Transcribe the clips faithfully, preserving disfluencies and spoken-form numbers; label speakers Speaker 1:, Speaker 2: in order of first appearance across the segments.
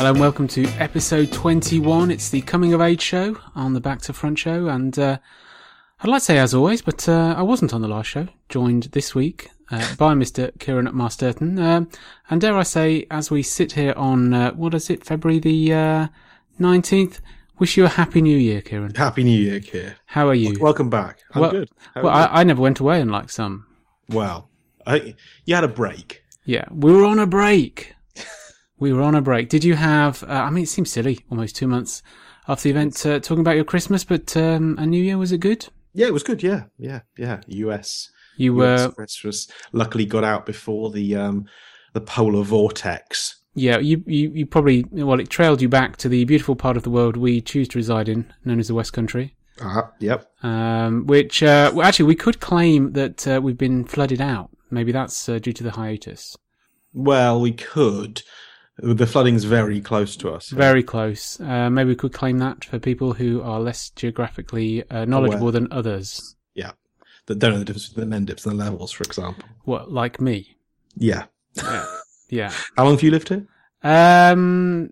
Speaker 1: Hello and welcome to episode twenty-one. It's the Coming of Age show on the Back to Front show, and uh, I'd like to say as always, but uh, I wasn't on the last show, joined this week uh, by Mister Kieran Masterton, uh, and dare I say, as we sit here on, uh, what is it, February the uh, nineteenth, wish you a Happy New Year, Kieran.
Speaker 2: Happy New Year, Kier.
Speaker 1: How are you?
Speaker 2: Welcome back. I'm
Speaker 1: well,
Speaker 2: good. How
Speaker 1: well, I, I never went away, unlike some.
Speaker 2: Well, I, you had a break.
Speaker 1: Yeah, we were on a break. We were on a break. Did you have, uh, I mean, it seems silly, almost two months after the event, uh, talking about your Christmas, but um, a New Year, was it good?
Speaker 2: Yeah, it was good, yeah. Yeah, yeah. U S
Speaker 1: You
Speaker 2: U
Speaker 1: were...
Speaker 2: S Christmas luckily got out before the um, the polar vortex.
Speaker 1: Yeah, you, you, you probably, well, it trailed you back to the beautiful part of the world we choose to reside in, known as the West Country.
Speaker 2: Ah, uh, yep.
Speaker 1: Um, which, uh, well, actually, we could claim that uh, we've been flooded out. Maybe that's uh, due to the hiatus.
Speaker 2: Well, we could. The flooding's very close to us.
Speaker 1: Very close. Uh, maybe we could claim that for people who are less geographically uh, knowledgeable Aware. than others.
Speaker 2: Yeah. That don't know the difference between the Mendips and the levels, for example.
Speaker 1: What, like me?
Speaker 2: Yeah.
Speaker 1: Yeah. Yeah.
Speaker 2: How long have you lived here?
Speaker 1: Um,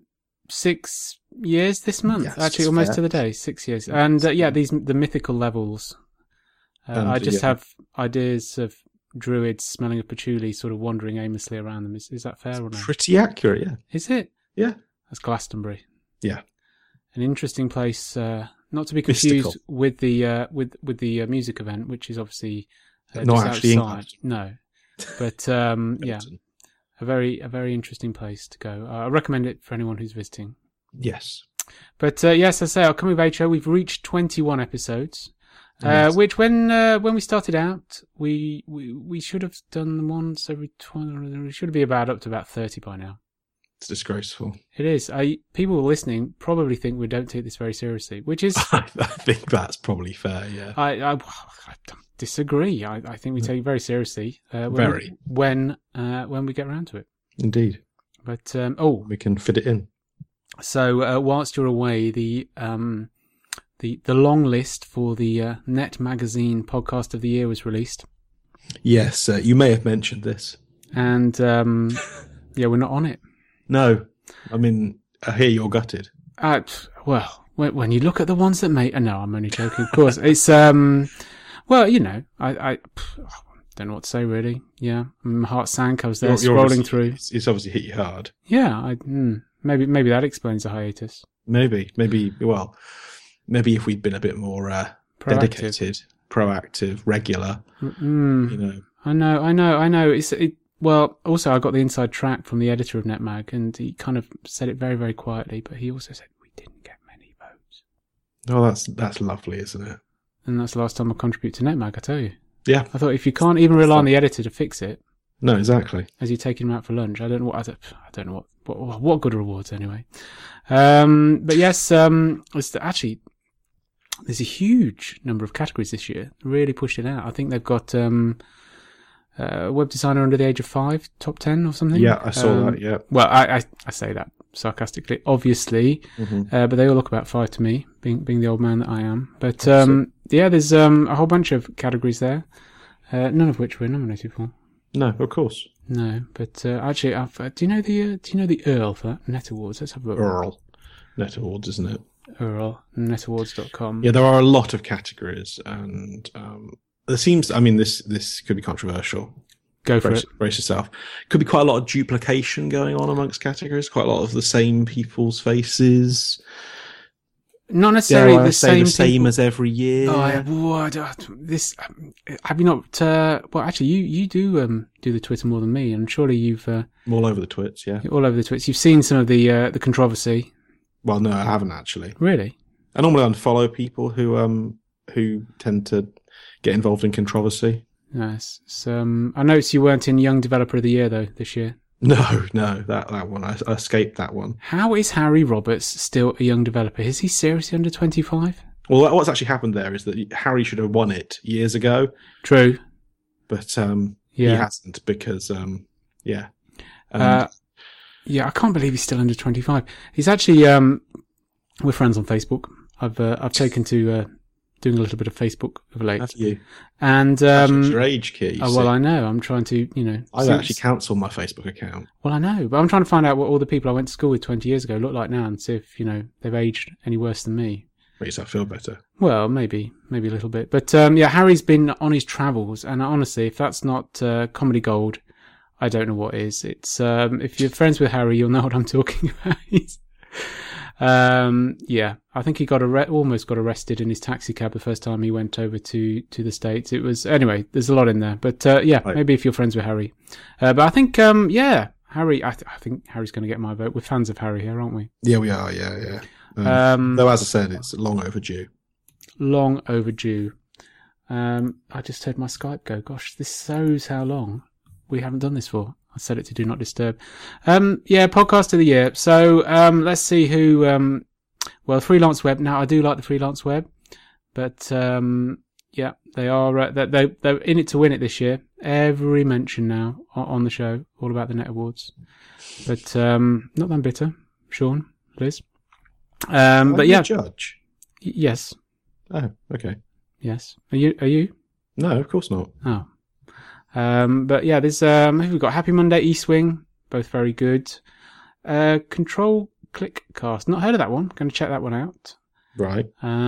Speaker 1: six years this month.
Speaker 2: Yes,
Speaker 1: Actually, almost
Speaker 2: fair.
Speaker 1: to the day. Six years. And uh, yeah, these the mythical levels. Uh,
Speaker 2: And,
Speaker 1: I just
Speaker 2: yeah.
Speaker 1: have ideas of druids smelling of patchouli sort of wandering aimlessly around them. Is, is that fair or no?
Speaker 2: Pretty accurate, yeah.
Speaker 1: Is it?
Speaker 2: Yeah.
Speaker 1: That's Glastonbury.
Speaker 2: Yeah.
Speaker 1: An interesting place, uh, not to be confused
Speaker 2: Mystical.
Speaker 1: with the uh, with with the uh, music event, which is obviously uh,
Speaker 2: Not
Speaker 1: just
Speaker 2: actually in
Speaker 1: outside.
Speaker 2: Glastonbury.
Speaker 1: No, but um, yeah, a very a very interesting place to go. Uh, I recommend it for anyone who's visiting.
Speaker 2: Yes.
Speaker 1: But uh, yes, I say our Coming of Age show. We've reached twenty-one episodes. Uh,
Speaker 2: Yes.
Speaker 1: which when uh, when we started out, we, we we should have done them once every twenty. We should be about up to about thirty by now.
Speaker 2: It's disgraceful.
Speaker 1: It is. I people listening probably think we don't take this very seriously, which is
Speaker 2: I think that's probably fair, yeah.
Speaker 1: I, I, I disagree. I, I think we take it very seriously. Uh, when
Speaker 2: Very.
Speaker 1: we, when uh, when we get around to it.
Speaker 2: Indeed.
Speaker 1: But um, oh,
Speaker 2: We can fit it in.
Speaker 1: so uh, whilst you're away, the um. The, the long list for the uh, Net Magazine Podcast of the Year was released.
Speaker 2: Yes, uh, you may have mentioned this.
Speaker 1: And, um, yeah, we're not on it.
Speaker 2: No, I mean, I hear you're gutted.
Speaker 1: Uh, well, when, when you look at the ones that made... Uh, no, I'm only joking, of course. It's, um, well, you know, I, I don't know what to say, really. Yeah, my heart sank. I was there
Speaker 2: You're- you're
Speaker 1: scrolling
Speaker 2: obviously-
Speaker 1: through.
Speaker 2: It's, it's obviously hit you hard.
Speaker 1: Yeah, I, mm, maybe maybe that explains the hiatus.
Speaker 2: Maybe, maybe, well, maybe if we'd been a bit more uh,
Speaker 1: Proactive.
Speaker 2: dedicated, proactive, regular,
Speaker 1: Mm,
Speaker 2: you know.
Speaker 1: I know, I know, I know. It's it. Well, also I got the inside track from the editor of NetMag, and he kind of said it very, very quietly. But he also said we didn't get many votes,
Speaker 2: Oh, that's that's lovely, isn't it?
Speaker 1: and that's the last time I contribute to NetMag. I tell you,
Speaker 2: Yeah.
Speaker 1: I thought if you can't even rely on the editor to fix it,
Speaker 2: No, exactly.
Speaker 1: as you're taking him out for lunch, I don't know what I don't, I don't know what, what what good rewards anyway. Um, but yes, um, it's actually there's a huge number of categories this year. Really pushed it out. I think they've got um, uh, web designer under the age of five, top ten or something.
Speaker 2: Yeah, I saw
Speaker 1: Um,
Speaker 2: that. Yeah.
Speaker 1: Well, I, I, I say that sarcastically, obviously,
Speaker 2: hmm
Speaker 1: uh, but they all look about five to me, being being the old man that I am. But um, yeah, there's um, a whole bunch of categories there, uh, none of which we're nominated for.
Speaker 2: No, of course.
Speaker 1: No, but uh, actually, I've, uh, do you know the uh, do you know the Earl for that? Net Awards? Let's have a look.
Speaker 2: Earl. Net Awards, isn't it?
Speaker 1: Earl, net awards dot com.
Speaker 2: Yeah, there are a lot of categories, and um, there seems. I mean, this this could be controversial.
Speaker 1: Go for
Speaker 2: Brace,
Speaker 1: it.
Speaker 2: brace yourself. Could be quite a lot of duplication going on amongst categories. Quite a lot of the same people's faces.
Speaker 1: Not
Speaker 2: Dare
Speaker 1: necessarily
Speaker 2: I
Speaker 1: the
Speaker 2: say
Speaker 1: same
Speaker 2: the same
Speaker 1: people.
Speaker 2: as every year?
Speaker 1: Oh, I, what, uh, this um, have you not? Uh, well, actually, you you do um, do the Twitter more than me, and surely you've uh,
Speaker 2: I'm all over the twits. Yeah.
Speaker 1: all over the Twitter. You've seen some of the uh, the controversy.
Speaker 2: Well, no, I haven't actually.
Speaker 1: Really?
Speaker 2: I normally unfollow people who um who tend to get involved in controversy.
Speaker 1: Yes. So, um, I noticed you weren't in Young Developer of the Year though this year.
Speaker 2: No, no, that that one I, I escaped that one.
Speaker 1: How is Harry Roberts still a young developer? Is he seriously under twenty-five?
Speaker 2: Well, what's actually happened there is that Harry should have won it years ago,
Speaker 1: True.
Speaker 2: but um
Speaker 1: Yeah.
Speaker 2: he hasn't because um yeah. And
Speaker 1: Uh, yeah, I can't believe he's still under twenty-five. He's actually um, we're friends on Facebook. I've uh, I've taken to uh, doing a little bit of Facebook of late.
Speaker 2: Have you?
Speaker 1: And
Speaker 2: Actually,
Speaker 1: um,
Speaker 2: it's your age, Keith.
Speaker 1: oh, well, I know. I'm trying to, you know.
Speaker 2: I've
Speaker 1: see-
Speaker 2: actually cancelled my Facebook account.
Speaker 1: Well, I know, but I'm trying to find out what all the people I went to school with twenty years ago look like now, and see if you know they've aged any worse than me.
Speaker 2: Makes that feel better.
Speaker 1: Well, maybe, maybe a little bit. But um, yeah, Harry's been on his travels, and honestly, if that's not uh, comedy gold, I don't know what is. It's um, if you're friends with Harry, you'll know what I'm talking about. um, yeah, I think he got arre- almost got arrested in his taxi cab the first time he went over to, to the States. It was anyway. There's a lot in there, but uh, yeah,
Speaker 2: Right.
Speaker 1: maybe if you're friends with Harry. Uh, but I think um, yeah, Harry. I, th- I think Harry's going to get my vote. We're fans of Harry here, aren't we?
Speaker 2: Yeah, we are. Yeah, yeah. Um,
Speaker 1: Um,
Speaker 2: though, as I said, it's long overdue.
Speaker 1: long overdue. Um, I just heard my Skype go. Gosh, this shows how long we haven't done this for. I set it to do not disturb. Um, yeah, podcast of the year. So um, let's see who. Um, well, Freelance Web. Now I do like the Freelance Web, but um, yeah, they are. Uh, they they they're in it to win it this year. Every mention now on, on the show, all about the Net Awards. But um, not that bitter, Sean, Liz. Um,
Speaker 2: Are
Speaker 1: but
Speaker 2: you
Speaker 1: yeah,
Speaker 2: a judge.
Speaker 1: y- yes,
Speaker 2: Oh, okay.
Speaker 1: yes. Are you? Are you?
Speaker 2: No, of course not.
Speaker 1: Oh. Um, but yeah, there's, um, we've got Happy Monday, Eastwing, both very good. Uh, Control Click Cast, not heard of that one. Going to check that one out.
Speaker 2: Right.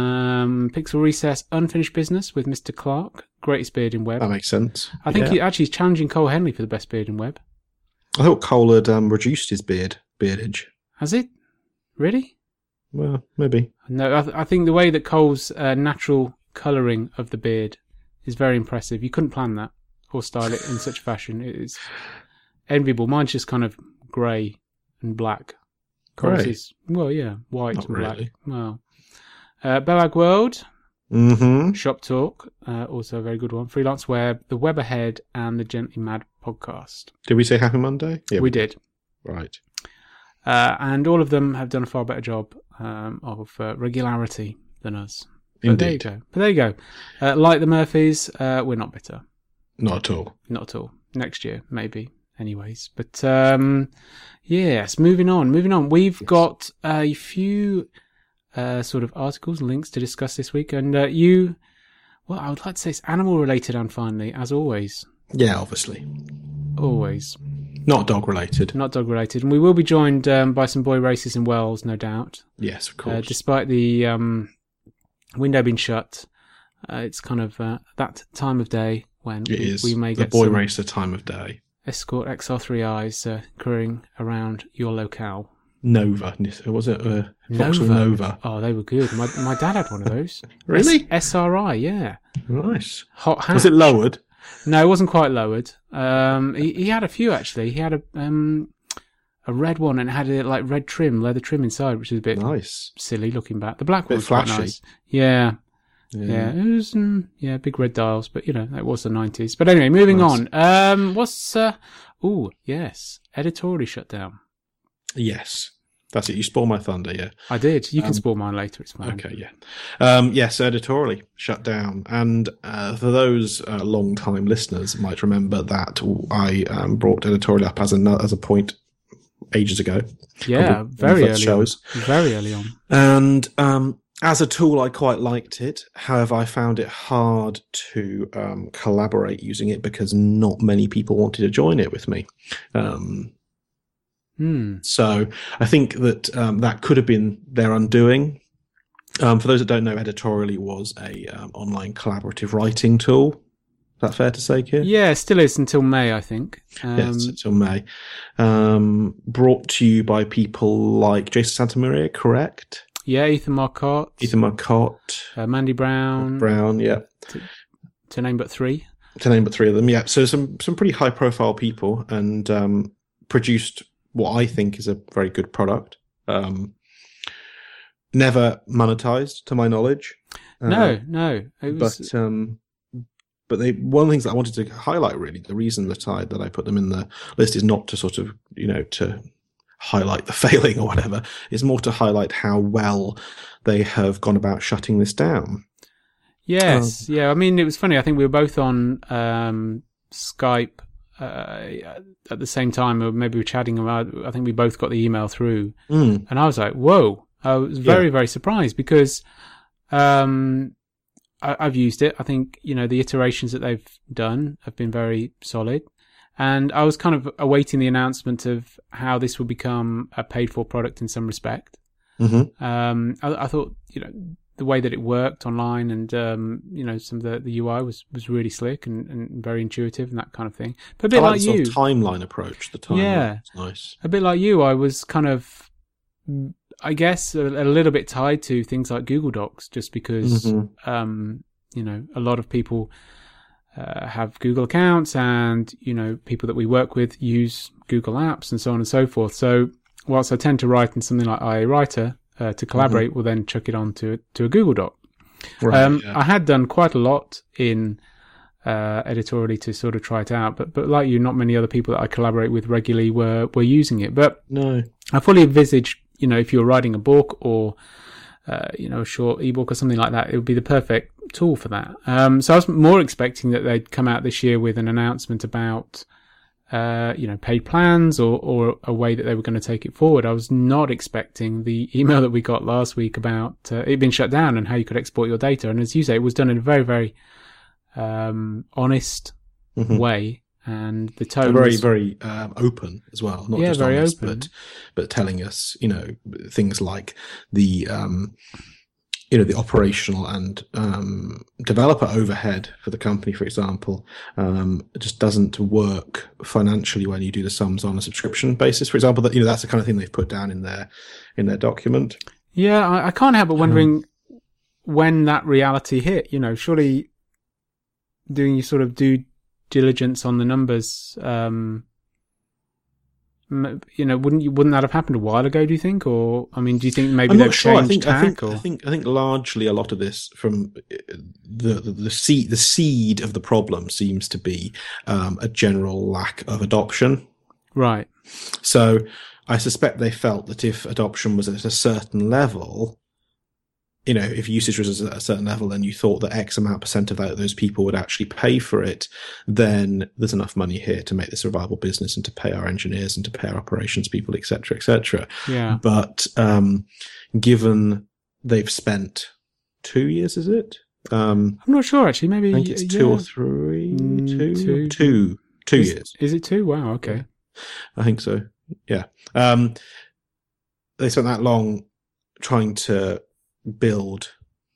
Speaker 1: Um, Pixel Recess, Unfinished Business with Mister Clark, greatest beard in web.
Speaker 2: That makes sense.
Speaker 1: I think
Speaker 2: Yeah.
Speaker 1: he actually is challenging Cole Henley for the best beard in web.
Speaker 2: I thought Cole had um, reduced his beard, beardage.
Speaker 1: Has it? Really?
Speaker 2: Well, maybe.
Speaker 1: No, I, th- I think the way that Cole's uh, natural colouring of the beard is very impressive. You couldn't plan that or style it in such fashion. It is enviable. Mine's just kind of grey and black.
Speaker 2: Grey?
Speaker 1: Cole's is- well, yeah, white
Speaker 2: Not
Speaker 1: and black.
Speaker 2: really.
Speaker 1: Well, uh, Boag World,
Speaker 2: Mm-hmm.
Speaker 1: Shop Talk, uh, also a very good one. Freelance Web, The Web Ahead, and the Gently Mad podcast.
Speaker 2: Did we say Happy Monday? Yeah,
Speaker 1: we did.
Speaker 2: Right.
Speaker 1: Uh, and all of them have done a far better job um, of uh, regularity than us. But
Speaker 2: Indeed.
Speaker 1: there you go. But there you go. Uh, like the Murphys, uh, we're not bitter.
Speaker 2: Not at all.
Speaker 1: Not at all. Next year, maybe. Anyways. But um, yes, moving on. Moving on. We've
Speaker 2: Yes.
Speaker 1: got a few uh, sort of articles, links to discuss this week. And uh, you, well, I would like to say it's animal related, and finally, as always.
Speaker 2: Yeah, obviously.
Speaker 1: Always.
Speaker 2: Not dog related.
Speaker 1: Not dog related. And we will be joined um, by some boy races in Wales, no doubt.
Speaker 2: Yes, of
Speaker 1: Uh,
Speaker 2: course.
Speaker 1: despite the um, window being shut, uh, it's kind of uh, that time of day when
Speaker 2: it
Speaker 1: we,
Speaker 2: is
Speaker 1: we may
Speaker 2: the
Speaker 1: get
Speaker 2: boy
Speaker 1: some
Speaker 2: racer time of day.
Speaker 1: Escort X R three Is uh, careering around your locale.
Speaker 2: Nova. Was it uh, Vauxhall Nova?
Speaker 1: Oh, they were good. My my dad had one of those.
Speaker 2: Really?
Speaker 1: S- SRI, yeah.
Speaker 2: Nice.
Speaker 1: Hot hatch.
Speaker 2: Was it lowered?
Speaker 1: No, it wasn't quite lowered. Um, he, he had a few actually. He had a um, a red one and it had a like red trim, leather trim inside, which is a bit
Speaker 2: Nice.
Speaker 1: silly looking back. The black
Speaker 2: Bit
Speaker 1: one was quite
Speaker 2: flashy.
Speaker 1: nice. Yeah.
Speaker 2: Yeah.
Speaker 1: Yeah, it was, mm, yeah, big red dials, but you know, it was the nineties. But anyway, moving
Speaker 2: Nice.
Speaker 1: on. Um, what's, uh, oh, yes, editorially shut down.
Speaker 2: Yes. That's it. You spoil my thunder, yeah.
Speaker 1: I did. You can
Speaker 2: Um,
Speaker 1: spoil mine later, it's fine.
Speaker 2: Okay, yeah. Um, yes, editorially shut down. And uh, for those uh, long-time listeners might remember that I um, brought editorial up as a, as a point ages ago.
Speaker 1: Yeah,
Speaker 2: Probably one of the
Speaker 1: very
Speaker 2: first
Speaker 1: early
Speaker 2: shows.
Speaker 1: on. Very early on.
Speaker 2: And um, as a tool, I quite liked it. However, I found it hard to um, collaborate using it because not many people wanted to join it with me. Um,
Speaker 1: Hmm.
Speaker 2: so I think that um, that could have been their undoing. Um, for those that don't know, editorially was a um, online collaborative writing tool. Is that fair to say, Keir?
Speaker 1: Yeah, it still is until May, I think. Um,
Speaker 2: Yes, until May. Um, brought to you by people like Jason Santamaria, correct?
Speaker 1: yeah, Ethan Marcotte,
Speaker 2: Ethan Marcotte,
Speaker 1: uh, Mandy Brown,
Speaker 2: Brown, yeah.
Speaker 1: to name but three.
Speaker 2: To name but three of them, yeah. So some some pretty high profile people, and um, produced what I think is a very good product. Um, never monetized, to my knowledge. Uh,
Speaker 1: No, no. It was,
Speaker 2: but um, but they one of the things that I wanted to highlight, really, the reason that I that I put them in the list is not to sort of you know to highlight the failing or whatever. It's more to highlight how well they have gone about shutting this down.
Speaker 1: yes, yeah. I mean, it was funny. I think we were both on um, Skype uh, at the same time, or maybe we were chatting about. I think we both got the email through,
Speaker 2: Mm.
Speaker 1: and I was like, "Whoa!" I was very,
Speaker 2: Yeah.
Speaker 1: very surprised because um, I, I've used it. I think, you know, the iterations that they've done have been very solid. And I was kind of awaiting the announcement of how this would become a paid-for product in some respect.
Speaker 2: Mm-hmm.
Speaker 1: Um, I, I thought, you know, the way that it worked online and, um, you know, some of the, the U I was, was really slick and, and very intuitive and that kind of thing. But a bit
Speaker 2: I like,
Speaker 1: like
Speaker 2: the sort
Speaker 1: you.
Speaker 2: of timeline approach. The timeline
Speaker 1: Yeah.
Speaker 2: is nice.
Speaker 1: A bit like you, I was kind of, I guess, a, a little bit tied to things like Google Docs just because,
Speaker 2: Mm-hmm.
Speaker 1: um, you know, a lot of people Uh, have Google accounts, and you know, people that we work with use Google Apps and so on and so forth. So whilst I tend to write in something like I A Writer uh, to collaborate, mm-hmm. we'll then chuck it on to to a Google Doc.
Speaker 2: Right,
Speaker 1: um,
Speaker 2: yeah.
Speaker 1: I had done quite a lot in uh, editorially to sort of try it out, but but like you, not many other people that I collaborate with regularly were were using it. But
Speaker 2: no,
Speaker 1: I fully envisaged, you know, if you're writing a book or Uh, you know, a short ebook or something like that, it would be the perfect tool for that. Um, so I was more expecting that they'd come out this year with an announcement about, uh, you know, paid plans or, or a way that they were going to take it forward. I was not expecting the email that we got last week about uh, it being shut down and how you could export your data. And as you say, it was done in a very, very um, honest
Speaker 2: mm-hmm.
Speaker 1: way. And the tone
Speaker 2: very,
Speaker 1: was
Speaker 2: very um, open as well. Not
Speaker 1: yeah,
Speaker 2: just
Speaker 1: very
Speaker 2: honest,
Speaker 1: open.
Speaker 2: but but telling us, you know, things like the, um, you know, the operational and um, developer overhead for the company, for example, um, it just doesn't work financially when you do the sums on a subscription basis. For example, that you know that's the kind of thing they've put down in their in their document.
Speaker 1: Yeah, I, I can't help but wondering um, when that reality hit. You know, surely doing you sort of do. diligence on the numbers, um, you know, wouldn't you, wouldn't that have happened a while ago, do you think? Or, I mean, do you think maybe
Speaker 2: I'm
Speaker 1: they've
Speaker 2: not sure.
Speaker 1: changed
Speaker 2: I think,
Speaker 1: tack?
Speaker 2: I think,
Speaker 1: or?
Speaker 2: I think, I think largely a lot of this from the, the, the seed, the seed of the problem seems to be, um, a general lack of adoption.
Speaker 1: Right.
Speaker 2: So I suspect they felt that if adoption was at a certain level, you know, if usage was at a certain level and you thought that X amount percent of that, those people would actually pay for it, then there's enough money here to make this a viable business and to pay our engineers and to pay our operations people, et cetera, et cetera.
Speaker 1: Yeah.
Speaker 2: But, um, given they've spent two years, is it? Um,
Speaker 1: I'm not sure actually. Maybe
Speaker 2: I think it's
Speaker 1: yeah.
Speaker 2: two or three,
Speaker 1: mm,
Speaker 2: two,
Speaker 1: two,
Speaker 2: two, two
Speaker 1: is,
Speaker 2: years.
Speaker 1: Is it two? Wow. Okay.
Speaker 2: I think so. Yeah. Um, they spent that long trying to build,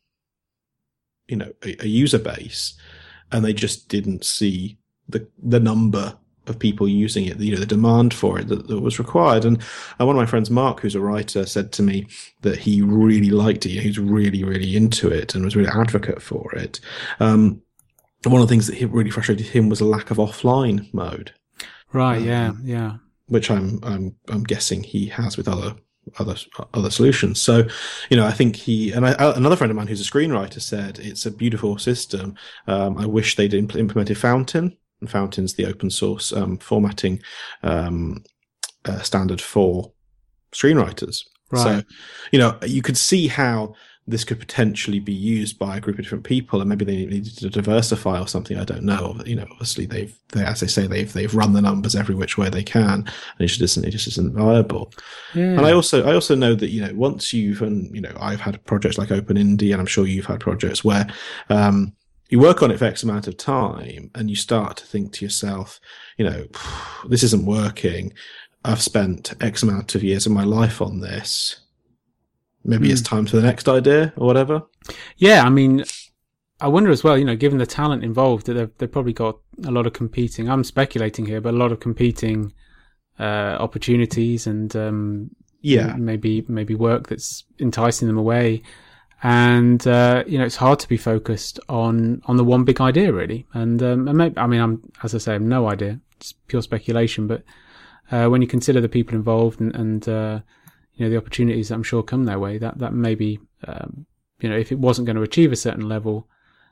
Speaker 2: you know, a, a user base, and they just didn't see the the number of people using it, you know, the demand for it that, that was required. And uh, one of my friends, Mark, who's a writer, said to me that he really liked it. He was really, really into it and was really advocate for it. Um, one of the things that really frustrated him was a lack of offline mode.
Speaker 1: Right.
Speaker 2: Um,
Speaker 1: yeah. Yeah.
Speaker 2: Which I'm I'm I'm guessing he has with other. other other solutions. So, you know, I think he and I, another friend of mine who's a screenwriter said it's a beautiful system. Um, I wish they'd impl- implemented Fountain, and Fountain's the open source um, formatting um, uh, standard for screenwriters.
Speaker 1: Right.
Speaker 2: So, you know, you could see how this could potentially be used by a group of different people, and maybe they needed to diversify or something. I don't know. You know, obviously they've, they, as they say, they've they've run the numbers every which way they can, and it just isn't it just isn't viable.
Speaker 1: Yeah.
Speaker 2: And I also I also know that, you know, once you've and you know I've had projects like OpenIndie, and I'm sure you've had projects where um, you work on it for X amount of time, and you start to think to yourself, you know, this isn't working. I've spent X amount of years of my life on this. Maybe mm. it's time for the next idea or whatever.
Speaker 1: Yeah, I mean, I wonder as well, you know, given the talent involved, that they've, they've probably got a lot of competing, I'm speculating here, but a lot of competing uh, opportunities and um,
Speaker 2: yeah,
Speaker 1: maybe maybe work that's enticing them away. And, uh, you know, it's hard to be focused on, on the one big idea, really. And, um, and maybe, I mean, I'm, as I say, I have no idea. It's pure speculation. But uh, when you consider the people involved and, and uh, you know, the opportunities that I'm sure come their way, that, that maybe, um, you know, if it wasn't going to achieve a certain level,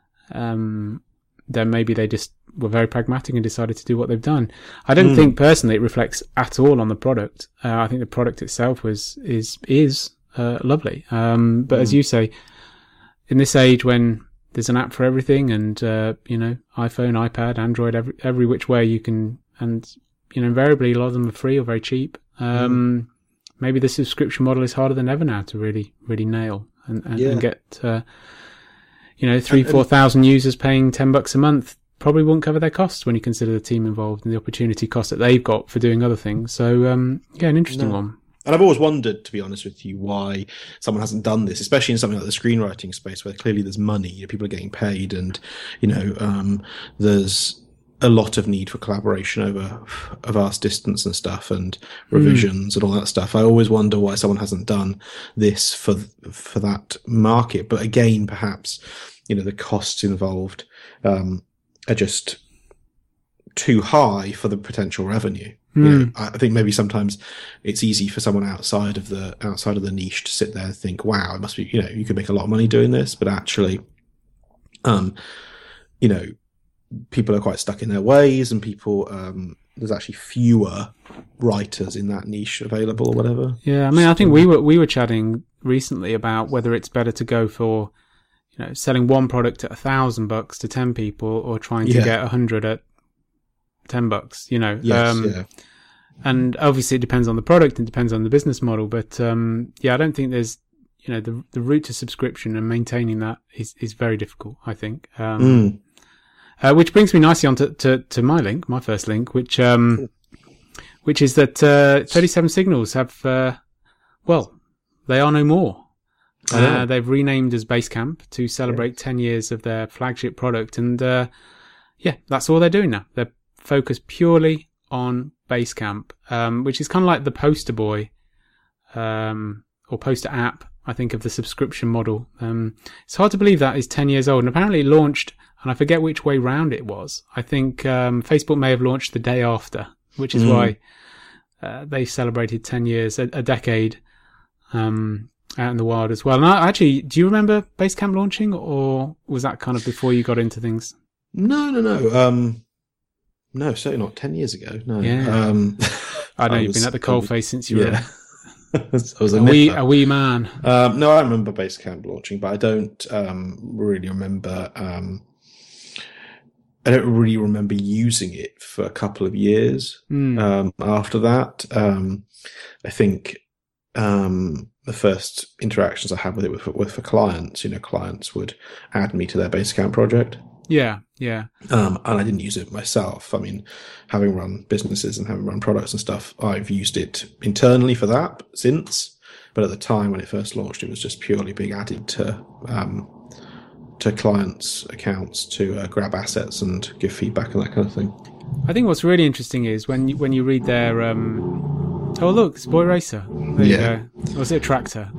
Speaker 1: um, then maybe they just were very pragmatic and decided to do what they've done. I don't mm. think personally it reflects at all on the product. Uh, I think the product itself was, is, is, uh, lovely. Um, but mm. as you say, in this age when there's an app for everything and, uh, you know, iPhone, iPad, Android, every, every which way you can, and, you know, invariably a lot of them are free or very cheap. Um, mm. Maybe the subscription model is harder than ever now to really, really nail and, and, yeah. and get, uh, you know, three,
Speaker 2: And-
Speaker 1: four thousand users paying ten bucks a month probably won't cover their costs when you consider the team involved and the opportunity cost that they've got for doing other things. So, um, yeah, an interesting
Speaker 2: No.
Speaker 1: one.
Speaker 2: And I've always wondered, to be honest with you, why someone hasn't done this, especially in something like the screenwriting space where clearly there's money, you know, people are getting paid, and, you know, um, there's a lot of need for collaboration over a vast distance and stuff, and revisions mm. and all that stuff. I always wonder why someone hasn't done this for for that market. But again, perhaps, you know, the costs involved um, are just too high for the potential revenue. You know, I think maybe sometimes it's easy for someone outside of the outside of the niche to sit there and think, "Wow, it must be." You know, you could make a lot of money doing this, but actually, um, you know, people are quite stuck in their ways, and people um, there's actually fewer writers in that niche available, or whatever.
Speaker 1: Yeah, I mean, I think we were we were chatting recently about whether it's better to go for, you know, selling one product at a thousand bucks to ten people, or trying to
Speaker 2: Yeah.
Speaker 1: get a hundred at ten bucks. You know,
Speaker 2: Yes,
Speaker 1: um,
Speaker 2: yeah.
Speaker 1: And obviously it depends on the product and depends on the business model. But um, yeah, I don't think there's, you know, the the route to subscription and maintaining that is, is very difficult, I think. Um,
Speaker 2: Mm.
Speaker 1: uh, which brings me nicely on to, to, to my link, my first link, which um, which is that uh, thirty-seven Signals have, uh, well, they are no more. Uh, they've renamed as Basecamp to celebrate yeah. ten years of their flagship product. And uh, yeah, that's all they're doing now. They're focused purely on Basecamp, um, which is kind of like the poster boy um, or poster app, I think, of the subscription model. Um, it's hard to believe that is ten years old, and apparently it launched, and I forget which way round it was. I think um, Facebook may have launched the day after, which is mm. why uh, they celebrated ten years, a, a decade um, out in the wild as well. And I, actually, do you remember Basecamp launching, or was that kind of before you got into things?
Speaker 2: No, no, no. Um, no, certainly not ten years ago. No.
Speaker 1: Yeah.
Speaker 2: Um,
Speaker 1: I know
Speaker 2: I
Speaker 1: you've
Speaker 2: was,
Speaker 1: been at the coalface since you
Speaker 2: yeah.
Speaker 1: were
Speaker 2: I was a,
Speaker 1: a, wee, a wee man.
Speaker 2: Um, no, I remember Basecamp launching, but I don't um, really remember. Um, I don't really remember using it for a couple of years
Speaker 1: mm.
Speaker 2: um, after that. Um, I think um, the first interactions I had with it were for, were for clients. You know, clients would add me to their Basecamp project.
Speaker 1: Yeah, yeah.
Speaker 2: Um, and I didn't use it myself. I mean, having run businesses and having run products and stuff, I've used it internally for that since. But at the time when it first launched, it was just purely being added to um, to clients' accounts to uh, grab assets and give feedback and that kind of thing.
Speaker 1: I think what's really interesting is when you, when you read their um, oh look, it's Boy Racer. There
Speaker 2: yeah.
Speaker 1: you go. Or was it a tractor?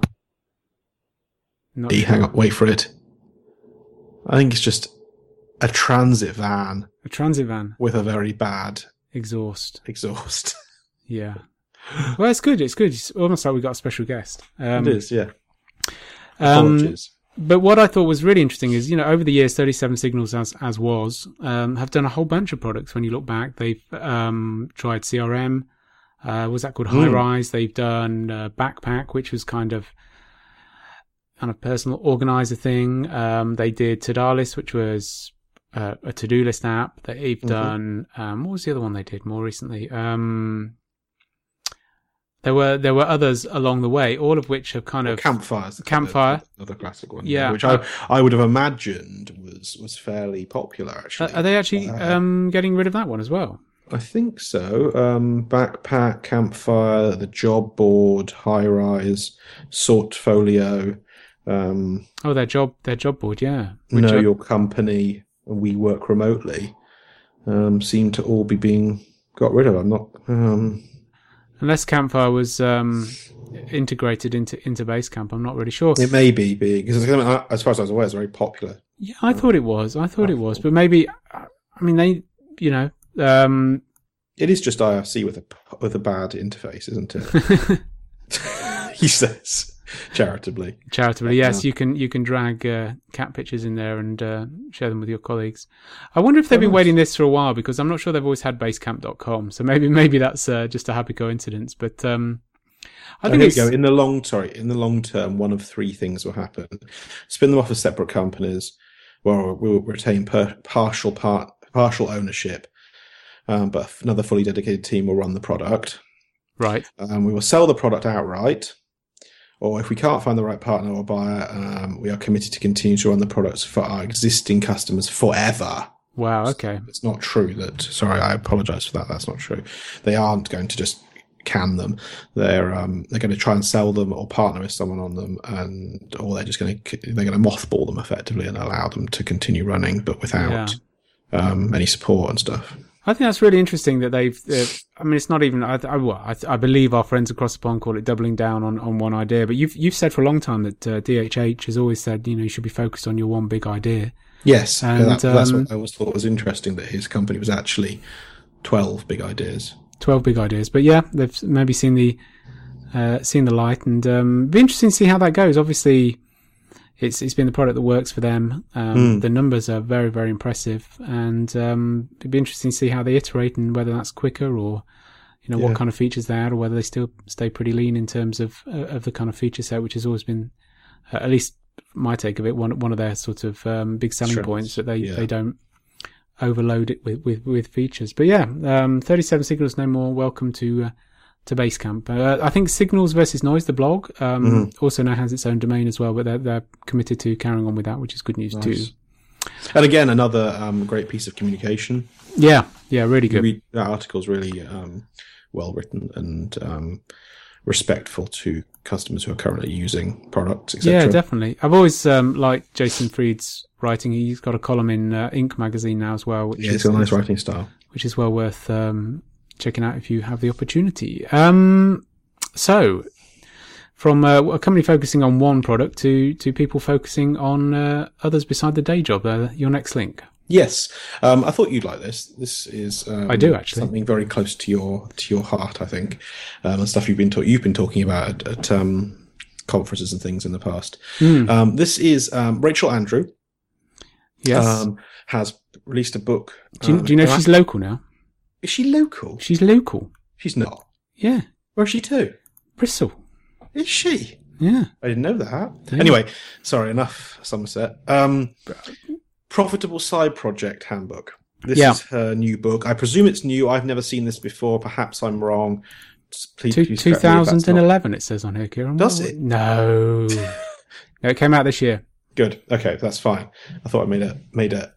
Speaker 1: Not
Speaker 2: hey,
Speaker 1: sure.
Speaker 2: Hang on, wait for it. I think it's just a transit van.
Speaker 1: A transit van
Speaker 2: with a very bad
Speaker 1: exhaust.
Speaker 2: Exhaust.
Speaker 1: Yeah. Well, it's good. It's good. It's almost like we got a special guest. Um,
Speaker 2: it is, yeah.
Speaker 1: Um,
Speaker 2: Apologies.
Speaker 1: But what I thought was really interesting is, you know, over the years, thirty-seven Signals, as as was, um, have done a whole bunch of products. When you look back, they've um, tried C R M. Uh, was that called
Speaker 2: Mm.
Speaker 1: Highrise? They've done uh, Backpack, which was kind of kind of personal organizer thing. Um, they did Todalis, which was uh, a to-do list app. They've
Speaker 2: Mm-hmm.
Speaker 1: done um, what was the other one they did more recently? Um, There were there were others along the way, all of which have kind
Speaker 2: well,
Speaker 1: of
Speaker 2: Campfire's
Speaker 1: Campfire,
Speaker 2: another classic one,
Speaker 1: yeah,
Speaker 2: which I I would have imagined was was fairly popular actually.
Speaker 1: Are they actually
Speaker 2: uh,
Speaker 1: um, getting rid of that one as well?
Speaker 2: I think so. Um, Backpack, Campfire, the Job Board, Highrise, Sortfolio. Um,
Speaker 1: oh, their job their job board, yeah.
Speaker 2: Know
Speaker 1: I,
Speaker 2: Your Company, We Work Remotely, um, seem to all be being got rid of. I'm not. Um,
Speaker 1: Unless Campfire was um, integrated into into Basecamp, I'm not really sure.
Speaker 2: It may be big because, as far as I was aware, it's very popular.
Speaker 1: Yeah, I thought it was. I thought it was, but maybe. I mean, they, you know, um,
Speaker 2: it is just I R C with a with a bad interface, isn't it? He says charitably.
Speaker 1: Charitably, yes. You can you can drag uh, cat pictures in there and uh, share them with your colleagues. I wonder if they've been waiting this for a while, because I'm not sure they've always had Basecamp dot com. So maybe maybe that's uh, just a happy coincidence. But um, I
Speaker 2: oh,
Speaker 1: think
Speaker 2: here
Speaker 1: it's...
Speaker 2: we go. In the long sorry, in the long term, one of three things will happen: spin them off as separate companies, where we'll retain per, partial part partial ownership, um, but another fully dedicated team will run the product.
Speaker 1: Right.
Speaker 2: Um, we will sell the product outright. or if we can't find the right partner or buyer, um, we are committed to continue to run the products for our existing customers forever.
Speaker 1: Wow. Okay.
Speaker 2: It's not true that, sorry, I apologize for that. That's not true. They aren't going to just can them. They're, um, they're going to try and sell them or partner with someone on them, and, or they're just going to, they're going to mothball them effectively and allow them to continue running, but without, yeah. um, any support and stuff.
Speaker 1: I think that's really interesting that they've, uh, I mean, it's not even, I, I, well, I, I believe our friends across the pond call it doubling down on, on one idea, but you've, you've said for a long time that uh, D H H has always said, you know, you should be focused on your one big idea.
Speaker 2: Yes.
Speaker 1: And,
Speaker 2: that, that's
Speaker 1: um,
Speaker 2: what I always thought was interesting, that his company was actually twelve big ideas.
Speaker 1: twelve big ideas. But yeah, they've maybe seen the, uh, seen the light, and, um, it'd be interesting to see how that goes. Obviously, It's it's been the product that works for them. Um, mm. The numbers are very, very impressive, and um, it'd be interesting to see how they iterate and whether that's quicker, or you know, yeah. what kind of features they add, or whether they still stay pretty lean in terms of uh, of the kind of feature set, which has always been, uh, at least my take of it, one one of their sort of um, big selling Strengths. points, that they, yeah. they don't overload it with, with, with features. But yeah, um, thirty-seven Signals No More. Welcome to. Uh, to Basecamp. Uh, I think Signals versus Noise, the blog, um, mm-hmm. also now has its own domain as well, but they're, they're committed to carrying on with that, which is good news nice. too.
Speaker 2: And again, another um, great piece of communication.
Speaker 1: Yeah, yeah, really good.
Speaker 2: Read, that article's really um, well written and um, respectful to customers who are currently using products, et cetera.
Speaker 1: Yeah, definitely. I've always um, liked Jason Fried's writing. He's got a column in uh, Inc magazine now as well. Which
Speaker 2: yeah,
Speaker 1: is,
Speaker 2: he's got a nice writing style.
Speaker 1: Which is well worth um, checking out if you have the opportunity. Um, so, from uh, a company focusing on one product to to people focusing on uh, others beside the day job. Uh, your next link.
Speaker 2: Yes, um, I thought you'd like this. This is um,
Speaker 1: I do actually
Speaker 2: something very close to your to your heart, I think, um, and stuff you've been ta- you've been talking about at, at um, conferences and things in the past. Mm. Um, this is um, Rachel Andrew.
Speaker 1: Yes,
Speaker 2: um, has released a book.
Speaker 1: Do you, um, do you know she's local now?
Speaker 2: Is she local?
Speaker 1: She's local.
Speaker 2: She's not.
Speaker 1: Yeah.
Speaker 2: Where's she to?
Speaker 1: Bristol.
Speaker 2: Is she?
Speaker 1: Yeah.
Speaker 2: I didn't know that. Yeah. Anyway, sorry, enough Somerset. Um, Profitable Side Project Handbook. This yeah. is her new book. I presume it's new. I've never seen this before. Perhaps I'm wrong. Please,
Speaker 1: Two,
Speaker 2: please
Speaker 1: twenty eleven, it says on here, Kieran.
Speaker 2: Does it?
Speaker 1: No. No, it came out this year.
Speaker 2: Good. Okay, that's fine. I thought I made a made a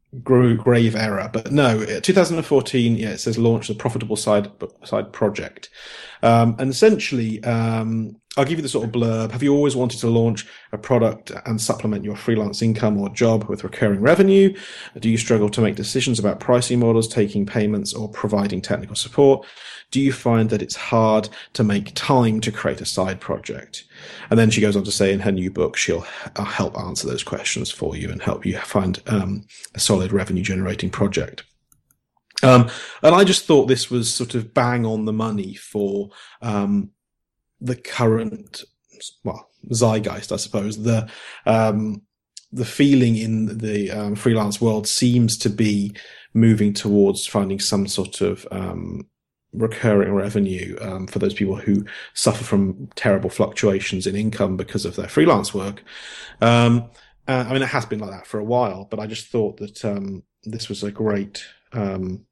Speaker 2: grave error, but no. twenty fourteen. Yeah, it says launch the Profitable Side Side Project, um, and essentially, um, I'll give you the sort of blurb. Have you always wanted to launch a product and supplement your freelance income or job with recurring revenue? Do you struggle to make decisions about pricing models, taking payments, or providing technical support? Do you find that it's hard to make time to create a side project? And then she goes on to say in her new book, she'll help answer those questions for you and help you find um, a solid revenue generating project. Um, and I just thought this was sort of bang on the money for um, the current, well, zeitgeist, I suppose. The um, the feeling in the um, freelance world seems to be moving towards finding some sort of um, recurring revenue um, for those people who suffer from terrible fluctuations in income because of their freelance work. Um, uh, I mean, it has been like that for a while, but I just thought that um, this was a great, um,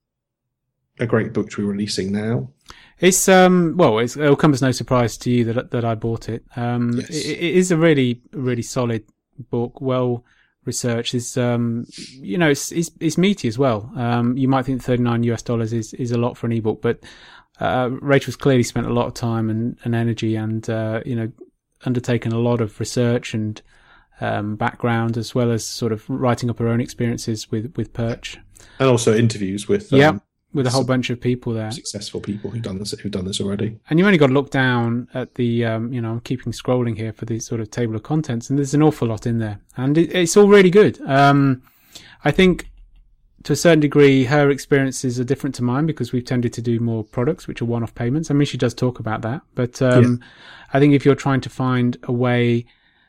Speaker 2: a great book to be releasing now.
Speaker 1: It's um well, it's, it'll come as no surprise to you that that I bought it. Um, yes. it, it is a really, really solid book, well research is, um, you know, it's, it's, it's meaty as well. Um, you might think thirty-nine US dollars is, is a lot for an ebook, but, uh, Rachel's clearly spent a lot of time and, and energy and, uh, you know, undertaken a lot of research and, um, background, as well as sort of writing up her own experiences with, with Perch.
Speaker 2: And also interviews with, um,
Speaker 1: yeah. with a whole bunch of people there,
Speaker 2: successful people who've done this, who've done this already.
Speaker 1: And you only got to look down at the, um, you know, I'm keeping scrolling here for the sort of table of contents, and there's an awful lot in there, and it, it's all really good. Um, I think to a certain degree, her experiences are different to mine because we've tended to do more products, which are one-off payments. I mean, she does talk about that, but um, yeah. I think if you're trying to find a way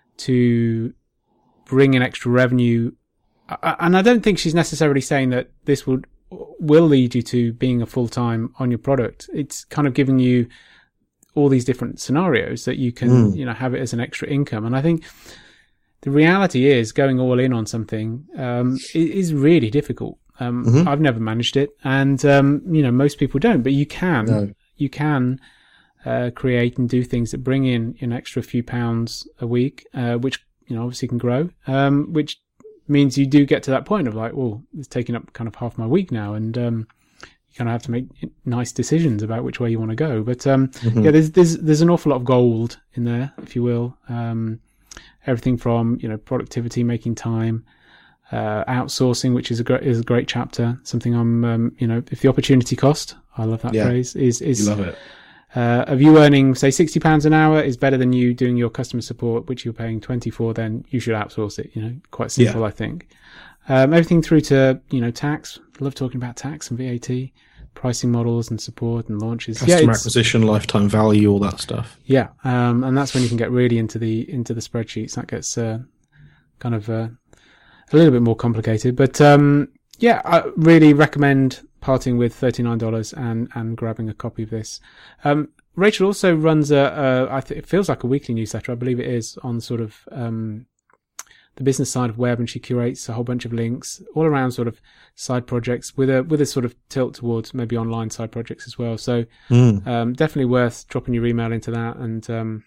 Speaker 1: to bring in extra revenue, and I don't think she's necessarily saying that this would will lead you to being a full-time on your product. It's kind of giving you all these different scenarios that you can, mm. you know, have it as an extra income. And I think the reality is going all in on something, um, is really difficult. Um, mm-hmm. I've never managed it, and, um, you know, most people don't, but you can, no. you can, uh, create and do things that bring in an extra few pounds a week, uh, which, you know, obviously can grow, um, which means you do get to that point of like, well, it's taking up kind of half my week now, and um, you kind of have to make nice decisions about which way you want to go. But um, mm-hmm. yeah, there's there's there's an awful lot of gold in there, if you will. Um, everything from, you know, productivity, making time, uh, outsourcing, which is a great is a great chapter. Something I'm, um, you know, if the opportunity cost, I love that
Speaker 2: yeah.
Speaker 1: phrase. Is is
Speaker 2: you love it.
Speaker 1: Uh, of you earning, say, sixty pounds an hour is better than you doing your customer support, which you're paying twenty for, then you should outsource it. You know, quite simple,
Speaker 2: yeah.
Speaker 1: I think. Um, everything through to, you know, tax. I love talking about tax and V A T, pricing models and support and launches.
Speaker 2: Customer
Speaker 1: yeah,
Speaker 2: acquisition, lifetime value, all that stuff.
Speaker 1: Yeah. Um, and that's when you can get really into the, into the spreadsheets. That gets, uh, kind of, uh, a little bit more complicated, but, um, yeah, I really recommend parting with thirty-nine dollars and, and grabbing a copy of this. Um, Rachel also runs a, a I think it feels like a weekly newsletter. I believe it is, on sort of, um, the business side of web, and she curates a whole bunch of links all around sort of side projects with a, with a sort of tilt towards maybe online side projects as well. So,
Speaker 2: mm.
Speaker 1: um, definitely worth dropping your email into that and, um,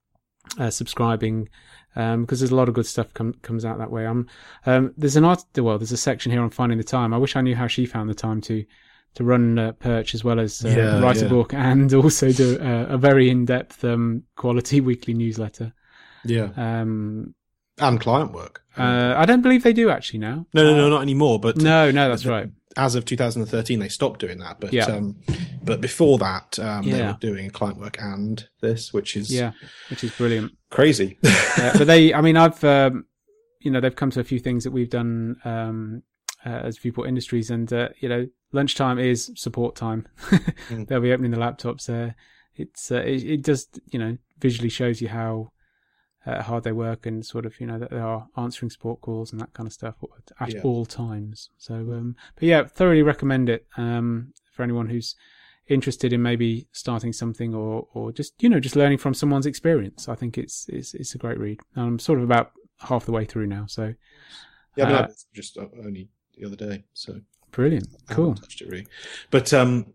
Speaker 1: uh, subscribing. Um, because there's a lot of good stuff com- comes out that way. Um, um, there's an art, well, there's a section here on finding the time. I wish I knew how she found the time to, to run uh, Perch, as well as uh,
Speaker 2: yeah,
Speaker 1: write
Speaker 2: yeah.
Speaker 1: a book and also do uh, a very in-depth, um, quality weekly newsletter.
Speaker 2: Yeah.
Speaker 1: Um,
Speaker 2: and client work.
Speaker 1: uh, I don't believe they do actually now.
Speaker 2: No, no, no, not anymore. But
Speaker 1: no, no, that's right.
Speaker 2: As of two thousand thirteen, they stopped doing that. But
Speaker 1: yeah.
Speaker 2: um, but before that, um,
Speaker 1: yeah.
Speaker 2: they were doing client work and this, which is
Speaker 1: yeah, which is brilliant,
Speaker 2: crazy.
Speaker 1: uh, but they, I mean, I've, um, you know, they've come to a few things that we've done um, uh, as Viewport Industries, and uh, you know, lunchtime is support time. mm. They'll be opening the laptops there. Uh, it's uh, it, it just, you know, visually shows you how uh, hard they work, and sort of, you know, that they are answering support calls and that kind of stuff at
Speaker 2: yeah.
Speaker 1: all times. So, um, but yeah, thoroughly recommend it um, for anyone who's interested in maybe starting something, or or just, you know, just learning from someone's experience. I think it's it's it's a great read. I'm sort of about half the way through now. So
Speaker 2: yeah, I mean,
Speaker 1: uh,
Speaker 2: I just only the other day. So
Speaker 1: brilliant, cool.
Speaker 2: I haven't touched it really, but um,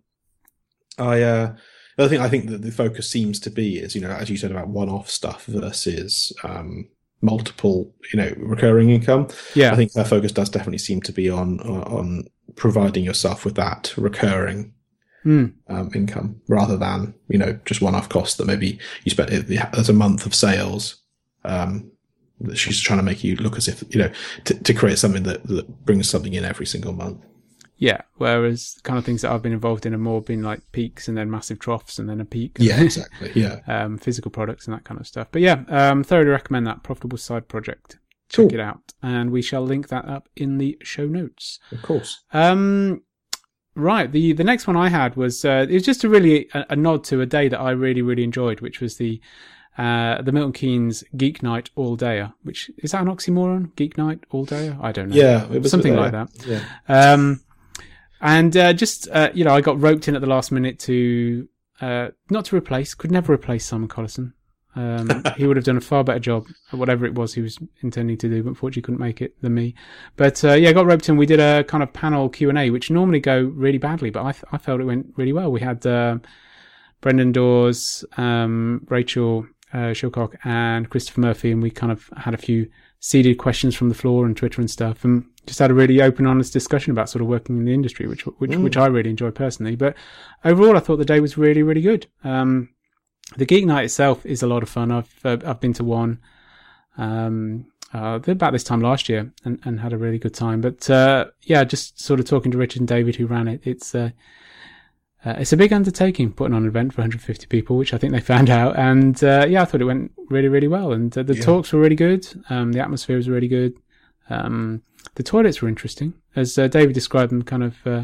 Speaker 2: I. Uh, The other thing I think that the focus seems to be is, you know, as you said, about one-off stuff versus um, multiple, you know, recurring income.
Speaker 1: Yeah,
Speaker 2: I think their focus does definitely seem to be on on providing yourself with that recurring
Speaker 1: mm.
Speaker 2: um, income, rather than, you know, just one-off costs that maybe you spent as a month of sales. Um, that she's trying to make you look as if, you know, to, to create something that, that brings something in every single month.
Speaker 1: Yeah, whereas the kind of things that I've been involved in have more been like peaks and then massive troughs and then a peak.
Speaker 2: Yeah, exactly. Yeah.
Speaker 1: um, physical products and that kind of stuff. But yeah, um, thoroughly recommend that Profitable Side Project. Check
Speaker 2: Cool.
Speaker 1: it out. And we shall link that up in the show notes.
Speaker 2: Of course.
Speaker 1: Um, right. The, the next one I had was, uh, it was just a really a, a nod to a day that I really, really enjoyed, which was the, uh, the Milton Keynes Geek Night All Dayer, which is that an oxymoron? Geek Night All Dayer? I don't know.
Speaker 2: Yeah. It was
Speaker 1: something
Speaker 2: uh,
Speaker 1: like that.
Speaker 2: Yeah.
Speaker 1: Um, And uh, just, uh, you know, I got roped in at the last minute to, uh, not to replace, could never replace Simon Collison. Um, he would have done a far better job at whatever it was he was intending to do, but unfortunately couldn't make it than me. But uh, yeah, I got roped in. We did a kind of panel Q and A, which normally go really badly, but I, I felt it went really well. We had uh, Brendan Dawes, um, Rachel uh, Shilcock, and Christopher Murphy, and we kind of had a few seeded questions from the floor and Twitter and stuff, and just had a really open, honest discussion about sort of working in the industry, which which mm. which I really enjoy personally. But overall, I thought the day was really, really good. Um, the Geek Night itself is a lot of fun. I've uh, I've been to one um, uh, about this time last year and, and had a really good time. But uh, yeah, just sort of talking to Richard and David who ran it. It's uh, uh, it's a big undertaking putting on an event for one hundred fifty people, which I think they found out. And uh, yeah, I thought it went really, really well. And uh, the yeah. talks were really good. Um, the atmosphere was really good. Um, the toilets were interesting, as uh, David described them, kind of uh,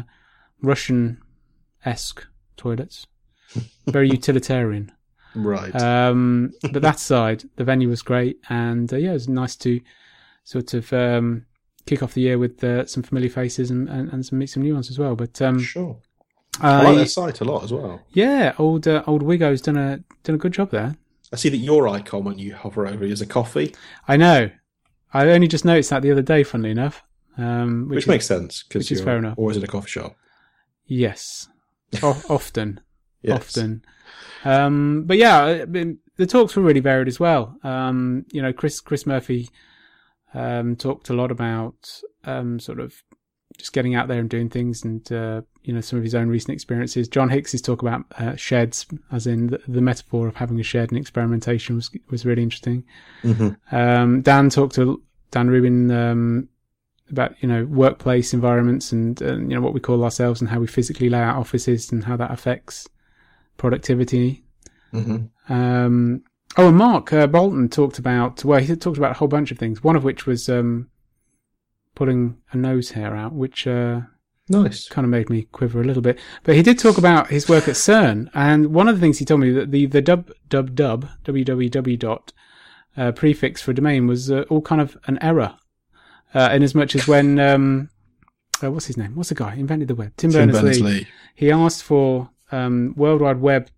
Speaker 1: Russian-esque toilets, very utilitarian.
Speaker 2: Right.
Speaker 1: Um, but that aside, the venue was great, and uh, yeah, it was nice to sort of um, kick off the year with uh, some familiar faces and, and, and some meet some new ones as well. But um,
Speaker 2: sure,
Speaker 1: I,
Speaker 2: I like their site a lot as well.
Speaker 1: Yeah, old uh, old Wigo's done a done a good job there.
Speaker 2: I see that your icon when you hover over is a coffee.
Speaker 1: I know. I only just noticed that the other day, funnily enough. Um, which
Speaker 2: which
Speaker 1: is,
Speaker 2: makes sense, because you're
Speaker 1: is fair enough.
Speaker 2: always in a coffee shop.
Speaker 1: Yes. O- often.
Speaker 2: Yes.
Speaker 1: Often. Um, but yeah, I mean, the talks were really varied as well. Um, you know, Chris Chris Murphy um, talked a lot about um, sort of just getting out there and doing things, and uh, you know, some of his own recent experiences. John Hicks's talk about uh, sheds, as in the, the metaphor of having a shed and experimentation, was was really interesting. Mm-hmm. Um, Dan talked to Dan Rubin um, about you know workplace environments and, and you know what we call ourselves and how we physically lay out offices and how that affects productivity. Mm-hmm. Um, oh, and Mark uh, Bolton talked about well, he talked about a whole bunch of things. One of which was um, pulling a nose hair out, which uh,
Speaker 2: nice
Speaker 1: kind of made me quiver a little bit. But he did talk about his work at CERN, and one of the things he told me that the the dub dub dub www dot uh, prefix for a domain was uh, all kind of an error, uh, in as much as when um, uh, what's his name? What's the guy who invented the web? Tim,
Speaker 2: Tim
Speaker 1: Berners-Lee.
Speaker 2: Berners-Lee.
Speaker 1: He asked for um, World Wide Web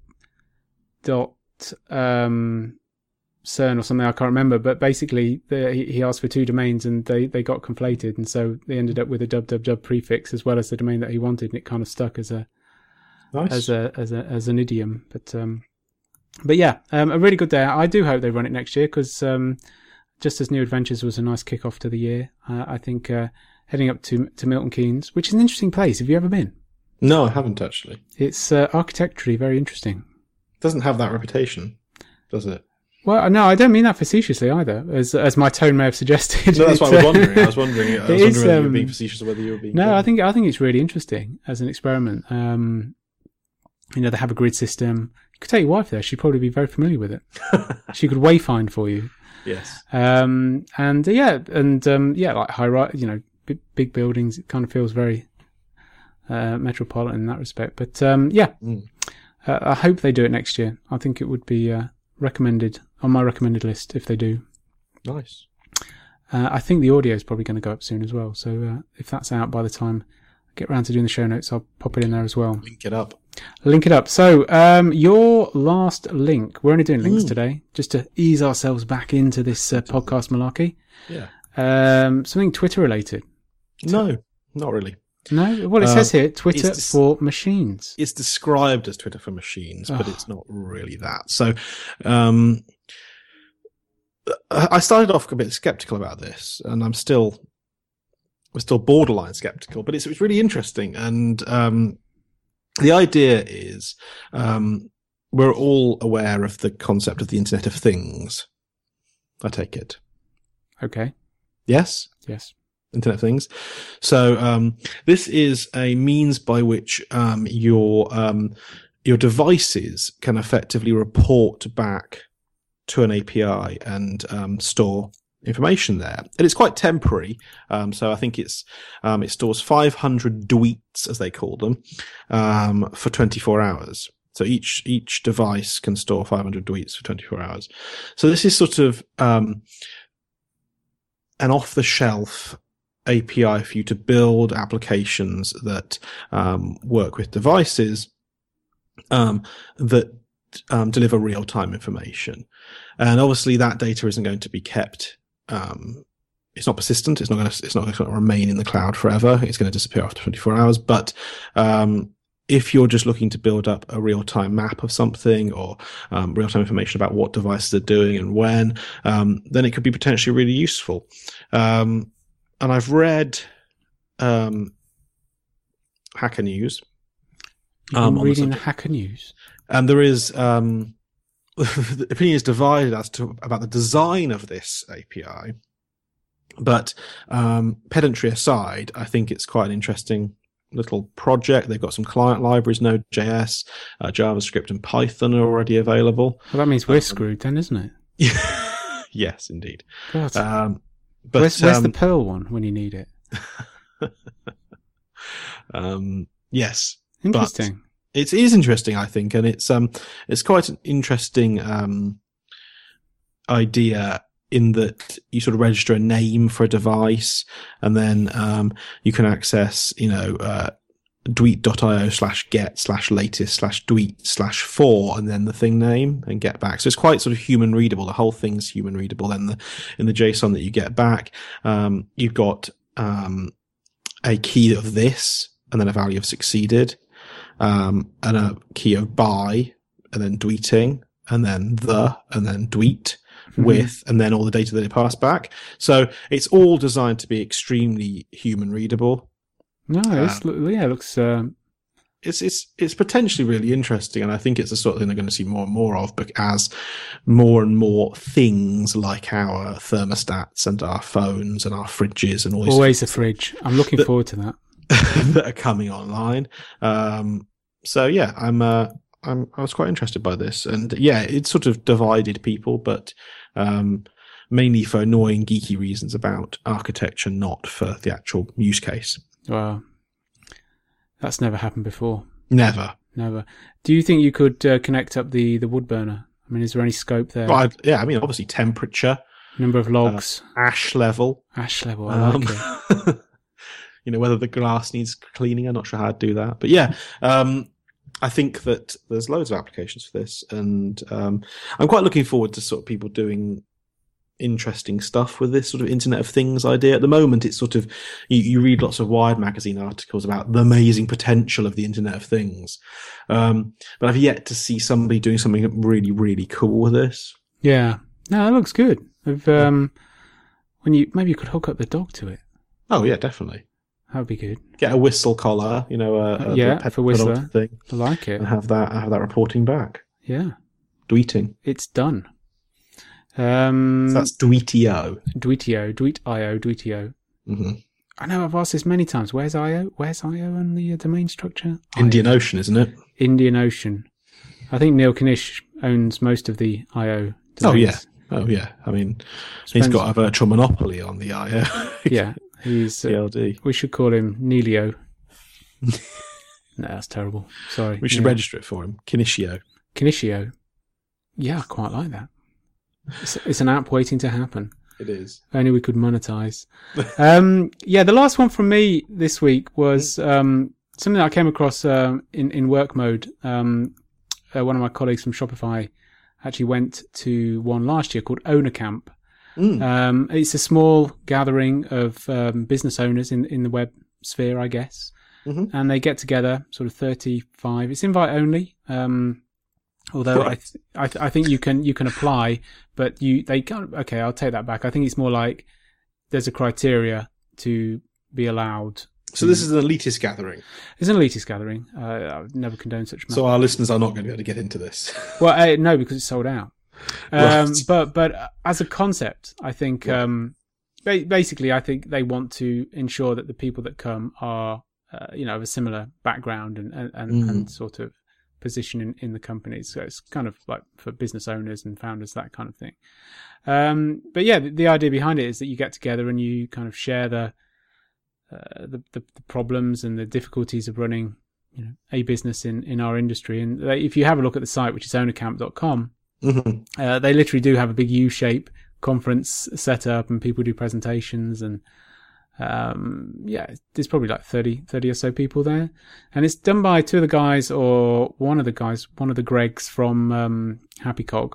Speaker 1: dot um, CERN or something, I can't remember, but basically the, he, he asked for two domains and they, they got conflated, and so they ended up with a www prefix as well as the domain that he wanted, and it kind of stuck as a nice. as a as a as an idiom. But um, but yeah, um, a really good day. I do hope they run it next year because um, just as New Adventures was a nice kick-off to the year, uh, I think uh, heading up to to Milton Keynes, which is an interesting place. Have you ever been?
Speaker 2: No, I haven't actually.
Speaker 1: It's uh, architecturally very interesting.
Speaker 2: Doesn't have that reputation, does it?
Speaker 1: Well, no, I don't mean that facetiously either, as as my tone may have suggested.
Speaker 2: No, that's what I was wondering. I was wondering, I was wondering
Speaker 1: is,
Speaker 2: whether you were
Speaker 1: um,
Speaker 2: being facetious or whether you were being...
Speaker 1: No,
Speaker 2: good.
Speaker 1: I think I think it's really interesting as an experiment. Um, you know, they have a grid system. You could take your wife there; she'd probably be very familiar with it. She could wayfind for you.
Speaker 2: Yes.
Speaker 1: Um, and uh, yeah, and um, yeah, like high rise, you know, big, big buildings. It kind of feels very uh, metropolitan in that respect. But um, yeah, mm. uh, I hope they do it next year. I think it would be uh, recommended. On my recommended list if they do.
Speaker 2: Nice.
Speaker 1: Uh, I think the audio is probably going to go up soon as well. So uh, if that's out by the time I get around to doing the show notes, I'll pop it in there as well.
Speaker 2: Link it up.
Speaker 1: Link it up. So um, your last link. We're only doing links mm. today, just to ease ourselves back into this uh, podcast malarkey.
Speaker 2: Yeah.
Speaker 1: Um, something Twitter related.
Speaker 2: No, not really.
Speaker 1: No? Well, it uh, says here, Twitter des- for machines.
Speaker 2: It's described as Twitter for machines, oh. but it's not really that. So um, I started off a bit skeptical about this, and I'm still we're still borderline skeptical, but it's, it's really interesting. And um, the idea is um, we're all aware of the concept of the Internet of Things, I take it.
Speaker 1: Okay.
Speaker 2: Yes?
Speaker 1: Yes.
Speaker 2: Internet of Things. So um, this is a means by which um, your um, your devices can effectively report back to an A P I and um, store information there. And it's quite temporary. Um, so I think it's um, it stores five hundred tweets, as they call them, um, for twenty-four hours. So each each device can store five hundred tweets for twenty-four hours. So this is sort of um, an off-the-shelf A P I for you to build applications that um, work with devices um, that um, deliver real-time information. And obviously that data isn't going to be kept. Um, it's not persistent. It's not going to. It's not going to remain in the cloud forever. It's going to disappear after twenty-four hours. But um, if you're just looking to build up a real-time map of something or um, real-time information about what devices are doing and when, um, then it could be potentially really useful. Um, And I've read um, Hacker News.
Speaker 1: You've been um, reading the, the Hacker News,
Speaker 2: and there is um, the opinion is divided as to about the design of this A P I. But um, pedantry aside, I think it's quite an interesting little project. They've got some client libraries, Node.js, uh, JavaScript, and Python are already available.
Speaker 1: Well, that means we're um, screwed then, isn't it?
Speaker 2: Yes, indeed.
Speaker 1: God.
Speaker 2: Um, But,
Speaker 1: where's, where's
Speaker 2: um,
Speaker 1: the Perl one when you need it?
Speaker 2: um, yes,
Speaker 1: interesting.
Speaker 2: It is interesting, I think, and it's um, it's quite an interesting um, idea in that you sort of register a name for a device, and then um, you can access, you know, uh, dweet.io slash get slash latest slash dweet slash for, and then the thing name and get back. So it's quite sort of human readable. The whole thing's human readable. Then the, in the JSON that you get back, um, you've got, um, a key of this and then a value of succeeded, um, and a key of buy and then dweeting, and then the, and then dweet,
Speaker 1: Mhm.
Speaker 2: with, and then all the data that it passed back. So it's all designed to be extremely human readable.
Speaker 1: No, it's, yeah, it looks. Um,
Speaker 2: It's it's it's potentially really interesting, and I think it's the sort of thing they're going to see more and more of, but as more and more things like our thermostats and our phones and our fridges and all these
Speaker 1: always a fridge. I'm looking
Speaker 2: that-
Speaker 1: forward to that.
Speaker 2: that are coming online. Um, so yeah, I'm uh, I'm I was quite interested by this, and yeah, it sort of divided people, but um, mainly for annoying geeky reasons about architecture, not for the actual use case.
Speaker 1: Wow, that's never happened before.
Speaker 2: Never.
Speaker 1: Never. Do you think you could uh, connect up the the wood burner? I mean, is there any scope there?
Speaker 2: Well, I, yeah, I mean, obviously temperature,
Speaker 1: Number of logs,
Speaker 2: uh, ash level.
Speaker 1: ash level. I
Speaker 2: Um,
Speaker 1: like it.
Speaker 2: you know, whether the glass needs cleaning, I'm not sure how I'd do that. But yeah, um, I think that there's loads of applications for this, and um, I'm quite looking forward to sort of people doing interesting stuff with this sort of Internet of Things idea. At the moment, it's sort of, you, you read lots of Wired magazine articles about the amazing potential of the Internet of Things. Um, but I've yet to see somebody doing something really, really cool with this.
Speaker 1: Yeah. No, that looks good. If, um, when you maybe you could hook up the dog to it.
Speaker 2: Oh yeah, definitely.
Speaker 1: That would be good.
Speaker 2: Get a whistle collar, you know, a, a
Speaker 1: Yeah,
Speaker 2: the pet
Speaker 1: for Whistler.
Speaker 2: dog thing,
Speaker 1: I like it.
Speaker 2: and have that have that reporting back.
Speaker 1: Yeah.
Speaker 2: Dweeting.
Speaker 1: It's done. Um,
Speaker 2: So that's Dweetio.
Speaker 1: Dweetio, Dweet.io, Dweetio.
Speaker 2: Mm-hmm.
Speaker 1: I know I've asked this many times. Where's I O? Where's I O on the uh, domain structure?
Speaker 2: Indian
Speaker 1: I O.
Speaker 2: Ocean, isn't it?
Speaker 1: Indian Ocean. I think Neil Knish owns most of the I O domains.
Speaker 2: Oh yeah. Oh yeah. I mean, he's
Speaker 1: Spends-
Speaker 2: got a virtual monopoly on the I O.
Speaker 1: Yeah, he's. Uh,
Speaker 2: P L D.
Speaker 1: we should call him Neilio. No, that's terrible. Sorry.
Speaker 2: We should
Speaker 1: Yeah.
Speaker 2: register it for him. Kinishio.
Speaker 1: Kinishio. Yeah, I quite like that. It's, it's an app waiting to happen.
Speaker 2: It is.
Speaker 1: If only we could monetize. um, yeah, the last one from me this week was um, something that I came across um, in in work mode. Um, uh, one of my colleagues from Shopify actually went to one last year called Owner Camp.
Speaker 2: Mm.
Speaker 1: Um, it's a small gathering of um, business owners in in the web sphere, I guess,
Speaker 2: Mm-hmm.
Speaker 1: and they get together, sort of thirty-five. It's invite only. Um, Although
Speaker 2: Right.
Speaker 1: I, th- I, th- I think you can you can apply, but you they can't. Okay, I'll take that back. I think it's more like there's a criteria to be allowed.
Speaker 2: So this is an elitist gathering.
Speaker 1: It's an elitist gathering. Uh, I would never condone such.
Speaker 2: So our listeners are not going to be able to get into this.
Speaker 1: Well, uh, no, because it's sold out. Um,
Speaker 2: Right.
Speaker 1: But but as a concept, I think
Speaker 2: Yeah.
Speaker 1: um, ba- basically I think they want to ensure that the people that come are uh, you know of a similar background and and, and,
Speaker 2: Mm.
Speaker 1: and sort of position in, in the company. So it's kind of like for business owners and founders, that kind of thing. Um, but yeah, the, the idea behind it is that you get together and you kind of share the, uh, the, the, the problems and the difficulties of running, you know, a business in, in our industry. And they, if you have a look at the site, which is owner camp dot com,
Speaker 2: Mhm.
Speaker 1: uh, they literally do have a big U-shape conference set up and people do presentations and, Um, yeah, there's probably like thirty, thirty or so people there. And it's done by two of the guys or one of the guys, one of the Gregs from um, Happy Cog.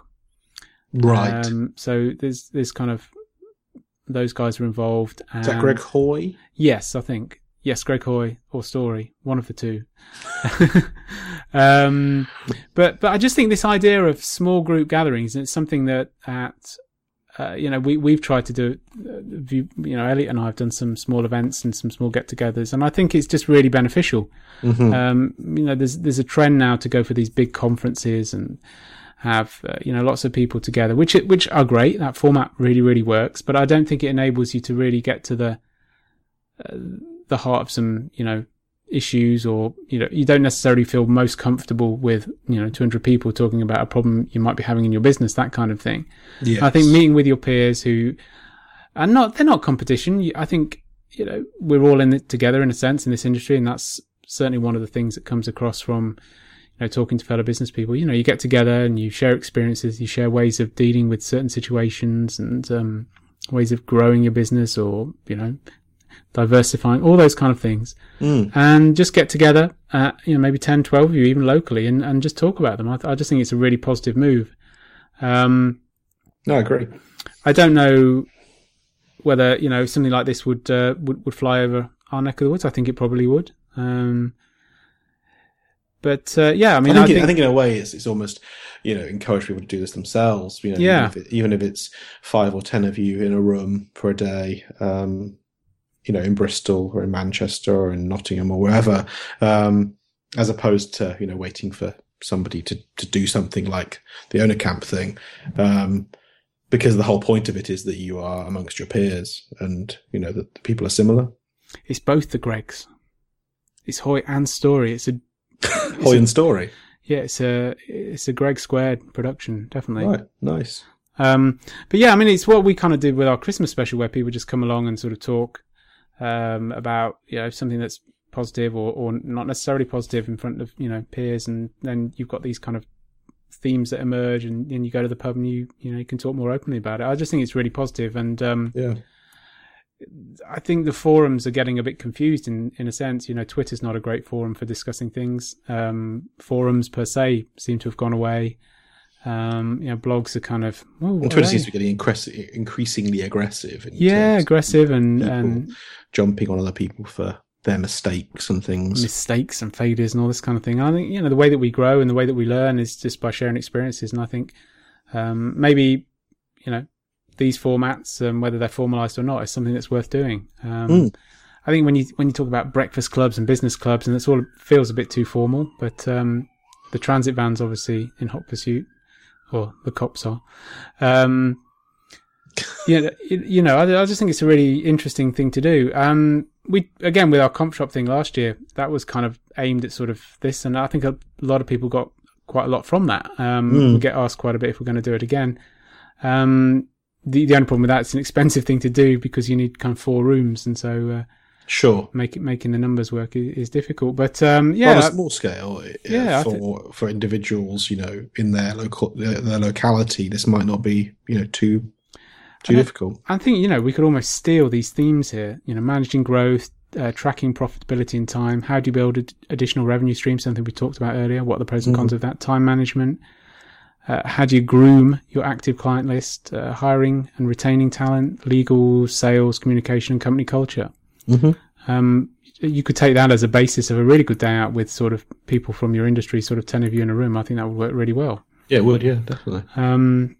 Speaker 2: Right.
Speaker 1: Um, so there's there's kind of, those guys are involved. And
Speaker 2: Is that Greg Hoy?
Speaker 1: Yes, I think. Yes, Greg Hoy or Story, one of the two. um, but but I just think this idea of small group gatherings, it's something that at uh, you know we we've tried to do. Uh, you, you know, Elliot and I have done some small events and some small get-togethers, and I think it's just really beneficial.
Speaker 2: Mm-hmm.
Speaker 1: Um, you know, there's there's a trend now to go for these big conferences and have uh, you know lots of people together, which which are great. That format really really works, but I don't think it enables you to really get to the uh, the heart of some you know issues, or you know you don't necessarily feel most comfortable with you know two hundred people talking about a problem you might be having in your business, that kind of thing.
Speaker 2: Yes.
Speaker 1: I think meeting with your peers who are not they're not competition. I think you know we're all in it together in a sense in this industry, and that's certainly one of the things that comes across from you know talking to fellow business people. You know, you get together and you share experiences, you share ways of dealing with certain situations and um, ways of growing your business, or you know diversifying, all those kind of things.
Speaker 2: Mm.
Speaker 1: And just get together, uh, you know, maybe ten, twelve of you, even locally, and, and just talk about them. I, th- I just think it's a really positive move. Um,
Speaker 2: No, I agree.
Speaker 1: I don't know whether, you know, something like this would, uh, would, would fly over our neck of the woods. I think it probably would. Um, but uh, yeah, I mean,
Speaker 2: I think,
Speaker 1: I think,
Speaker 2: I think in a way it's it's almost, you know, encourage people to do this themselves. You know,
Speaker 1: yeah.
Speaker 2: even if, it, even if it's five or ten of you in a room for a day, um, you know, in Bristol or in Manchester or in Nottingham or wherever, um, as opposed to, you know, waiting for somebody to, to do something like the Owner Camp thing. Um, because the whole point of it is that you are amongst your peers and, you know, that the people are similar.
Speaker 1: It's both the Gregs. It's Hoy and Story. It's a
Speaker 2: Hoy and Story.
Speaker 1: Yeah, it's a it's a Greg Squared production, definitely.
Speaker 2: Right, nice.
Speaker 1: Um, but yeah, I mean, it's what we kind of did with our Christmas special, where people just come along and sort of talk um, about, you know, something that's positive or, or not necessarily positive in front of, you know, peers, and then you've got these kind of themes that emerge, and, and you go to the pub and you you know you can talk more openly about it. I just think it's really positive, and um,
Speaker 2: yeah.
Speaker 1: I think the forums are getting a bit confused in, in a sense. You know, Twitter's not a great forum for discussing things. Um, forums per se seem to have gone away. Um, you know, blogs are kind of... Oh,
Speaker 2: and Twitter seems to be getting incre- increasingly aggressive. In
Speaker 1: yeah, aggressive and, and...
Speaker 2: jumping on other people for their mistakes and things.
Speaker 1: Mistakes and failures and all this kind of thing. And I think, you know, the way that we grow and the way that we learn is just by sharing experiences. And I think um, maybe, you know, these formats, um, whether they're formalised or not, is something that's worth doing. Um, mm. I think when you when you talk about breakfast clubs and business clubs, and it's all, it feels a bit too formal, but um, the transit van's obviously in hot pursuit, or the cops are. Um, yeah, you, you know, I, I just think it's a really interesting thing to do. Um, we again with our comp shop thing last year, that was kind of aimed at sort of this, and I think a lot of people got quite a lot from that. Um, mm. We get asked quite a bit if we're going to do it again. Um, The the only problem with that, it's an expensive thing to do because you need kind of four rooms, and so uh,
Speaker 2: sure,
Speaker 1: make it, making the numbers work is, is difficult. But um, yeah,
Speaker 2: on a small scale,
Speaker 1: yeah,
Speaker 2: for th- for individuals, you know, in their local their, their locality, this might not be, you know, too too
Speaker 1: I
Speaker 2: difficult.
Speaker 1: I think, you know, we could almost steal these themes here. You know, managing growth, uh, tracking profitability in time. How do you build ad- additional revenue streams? Something we talked about earlier. What are the pros and cons mm. of that? Time management. Uh, how do you groom your active client list, uh, hiring and retaining talent, legal, sales, communication, and company culture?
Speaker 2: Mm-hmm.
Speaker 1: Um, you could take that as a basis of a really good day out with sort of people from your industry, sort of ten of you in a room. I think that would work really well.
Speaker 2: Yeah, it would. Yeah, definitely.
Speaker 1: Um,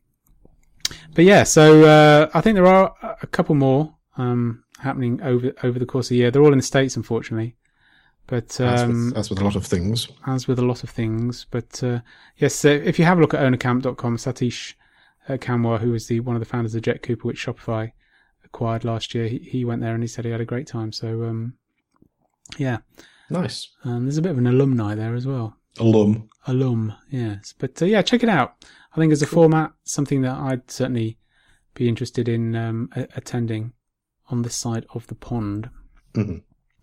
Speaker 1: but yeah, so uh, I think there are a couple more um, happening over over the course of the year. They're all in the States, unfortunately. But um,
Speaker 2: as, with, as with a lot of things,
Speaker 1: as with a lot of things. But uh, yes, so if you have a look at owner camp dot com, Satish uh, Kamwar, who was the one of the founders of Jet Cooper, which Shopify acquired last year, he, he went there and he said he had a great time. So um, yeah,
Speaker 2: nice.
Speaker 1: Um, there's a bit of an alumni there as well.
Speaker 2: Alum,
Speaker 1: alum, yes. But uh, yeah, check it out. I think as a cool. format, something that I'd certainly be interested in um, a- attending on this side of the pond.
Speaker 2: Mm-hmm.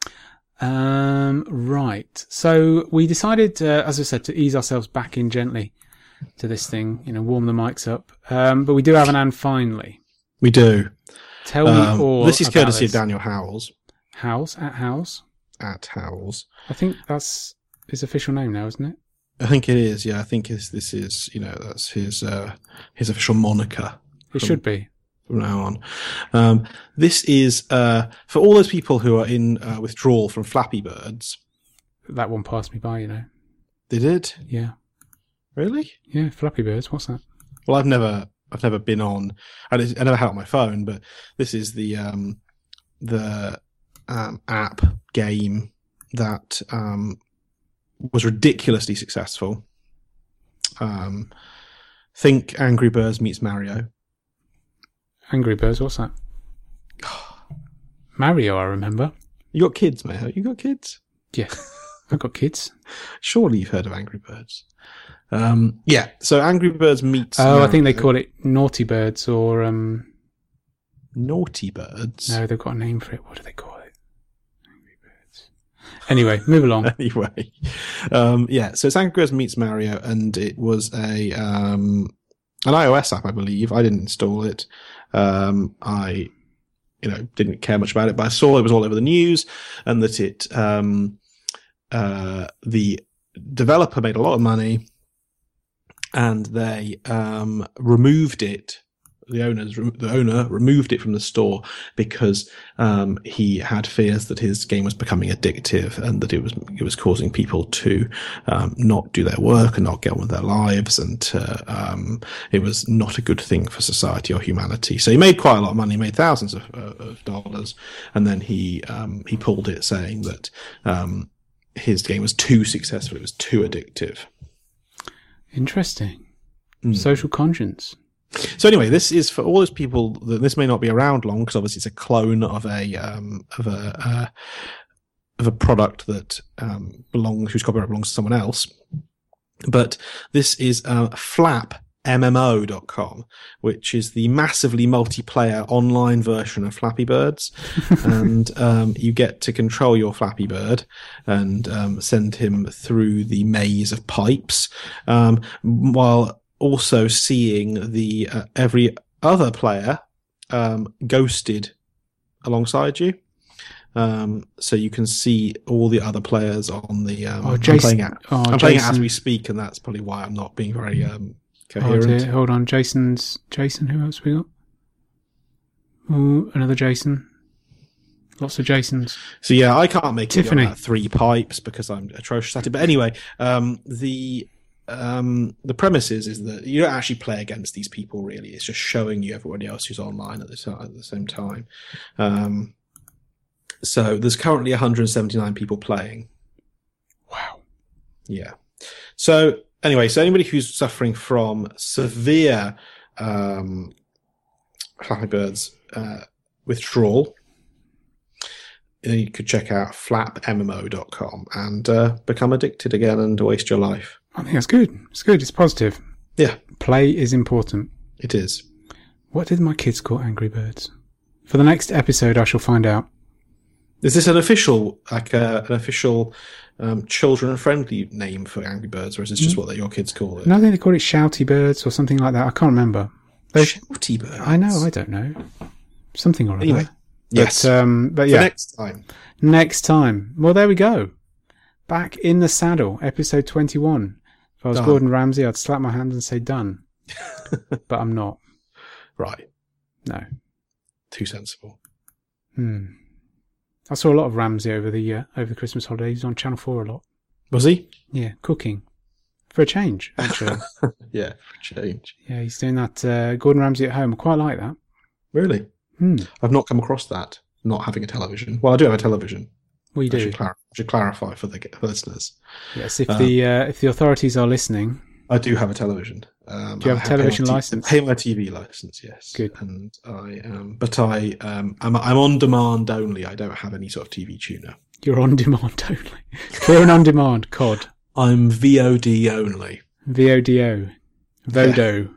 Speaker 1: Um, right. So we decided, uh, as I said, to ease ourselves back in gently to this thing, you know, warm the mics up. Um, but we do have an and finally.
Speaker 2: We do.
Speaker 1: Tell me
Speaker 2: um,
Speaker 1: all
Speaker 2: This is
Speaker 1: about
Speaker 2: courtesy
Speaker 1: this.
Speaker 2: of Daniel Howells.
Speaker 1: Howells? At Howells?
Speaker 2: At Howells.
Speaker 1: I think that's his official name now, isn't it?
Speaker 2: I think it is, yeah. I think this, this is, you know, that's his, uh, his official moniker.
Speaker 1: It from, should be.
Speaker 2: From now on. Um, this is, uh, for all those people who are in uh, withdrawal from Flappy Birds.
Speaker 1: That one passed me by, you know.
Speaker 2: They did?
Speaker 1: Yeah.
Speaker 2: Really?
Speaker 1: Yeah, Flappy Birds. What's that?
Speaker 2: Well, I've never, I've never been on, I, I never had it on my phone, but this is the, um, the, um, app game that, um, was ridiculously successful. Um, think Angry Birds meets Mario.
Speaker 1: Angry Birds, what's that? Mario, I remember.
Speaker 2: You got kids, mate? You got kids?
Speaker 1: Yeah, I've got kids.
Speaker 2: Surely you've heard of Angry Birds. Um, yeah, so Angry Birds meets
Speaker 1: Oh,
Speaker 2: Mario.
Speaker 1: I think they call it Naughty Birds or... Um...
Speaker 2: Naughty Birds?
Speaker 1: No, they've got a name for it. What do they call it? Angry Birds. Anyway, move along.
Speaker 2: Anyway, um, yeah, so it's Angry Birds meets Mario, and it was a um, an iOS app, I believe. I didn't install it. Um, I, you know, didn't care much about it, but I saw it was all over the news, and that it, um, uh, the developer made a lot of money, and they um, removed it the owners, the owner removed it from the store because um, he had fears that his game was becoming addictive and that it was it was causing people to um, not do their work and not get on with their lives, and to, um, it was not a good thing for society or humanity. So he made quite a lot of money, he made thousands of, uh, of dollars, and then he um, he pulled it, saying that um, his game was too successful, it was too addictive.
Speaker 1: Interesting.
Speaker 2: Mm.
Speaker 1: Social conscience.
Speaker 2: So anyway, this is for all those people that this may not be around long, because obviously it's a clone of a um, of a uh, of a product that um, belongs whose copyright belongs to someone else. But this is uh, flap M M O dot com, which is the massively multiplayer online version of Flappy Birds, and um, you get to control your Flappy Bird and um, send him through the maze of pipes, um, while also seeing the uh, every other player um, ghosted alongside you. Um, so you can see all the other players on the. Um,
Speaker 1: Oh,
Speaker 2: I'm
Speaker 1: Jason-
Speaker 2: playing it.
Speaker 1: oh,
Speaker 2: I'm playing it as
Speaker 1: Jason.
Speaker 2: we speak, and that's probably why I'm not being very um,
Speaker 1: Oh
Speaker 2: coherent.
Speaker 1: dear, hold on. Jason's Jason. Who else we got? Ooh, another Jason. Lots of Jasons.
Speaker 2: So yeah, I can't make
Speaker 1: Tiffany.
Speaker 2: it about three pipes because I'm atrocious at it. But anyway, um, the um, the premise is is that you don't actually play against these people really. It's just showing you everybody else who's online at the t- at the same time. Um, so there's currently one hundred seventy-nine people playing.
Speaker 1: Wow.
Speaker 2: Yeah. So anyway, so anybody who's suffering from severe um, Flappy Birds uh, withdrawal, you could check out flap M M O dot com and uh, become addicted again and waste your life.
Speaker 1: I think that's good. It's good. It's positive.
Speaker 2: Yeah,
Speaker 1: Play is important.
Speaker 2: it is.
Speaker 1: What did my kids call Angry Birds? For the next episode, I shall find out.
Speaker 2: Is this an official, like uh, an official um, children-friendly name for Angry Birds, or is this just what your kids call it?
Speaker 1: No, I think they call it Shouty Birds or something like that. I can't remember. They,
Speaker 2: Shouty Birds.
Speaker 1: I know. I don't know. Something or other.
Speaker 2: Anyway,
Speaker 1: But,
Speaker 2: yes.
Speaker 1: um, but
Speaker 2: For
Speaker 1: yeah.
Speaker 2: next time.
Speaker 1: Next time. Well, there we go. Back in the saddle, episode twenty-one. If I was
Speaker 2: Done.
Speaker 1: Gordon Ramsay, I'd slap my hand and say done. But I'm not.
Speaker 2: Right.
Speaker 1: No.
Speaker 2: Too sensible.
Speaker 1: Hmm. I saw a lot of Ramsay over the uh, over the Christmas holidays. He was on Channel four a lot.
Speaker 2: Was he?
Speaker 1: Yeah, cooking. For a change, actually.
Speaker 2: Yeah, for change.
Speaker 1: Yeah, he's doing that uh, Gordon Ramsay at home. I quite like that.
Speaker 2: Really?
Speaker 1: Hmm.
Speaker 2: I've not come across that, not having a television. Well, I do have a television.
Speaker 1: Well, you
Speaker 2: I
Speaker 1: do.
Speaker 2: should, clar- I should clarify for the for listeners.
Speaker 1: Yes, if
Speaker 2: Um,
Speaker 1: the uh, if the authorities are listening,
Speaker 2: I do have a television. Um,
Speaker 1: Do you have
Speaker 2: I
Speaker 1: a television
Speaker 2: pay my
Speaker 1: license?
Speaker 2: T- pay my T V license, yes.
Speaker 1: Good.
Speaker 2: And I um, but I um, I'm I'm on demand only. I don't have any sort of T V tuner.
Speaker 1: you're on demand only. Kieran on demand, C O D.
Speaker 2: I'm V O D only.
Speaker 1: V O D O. Vodo.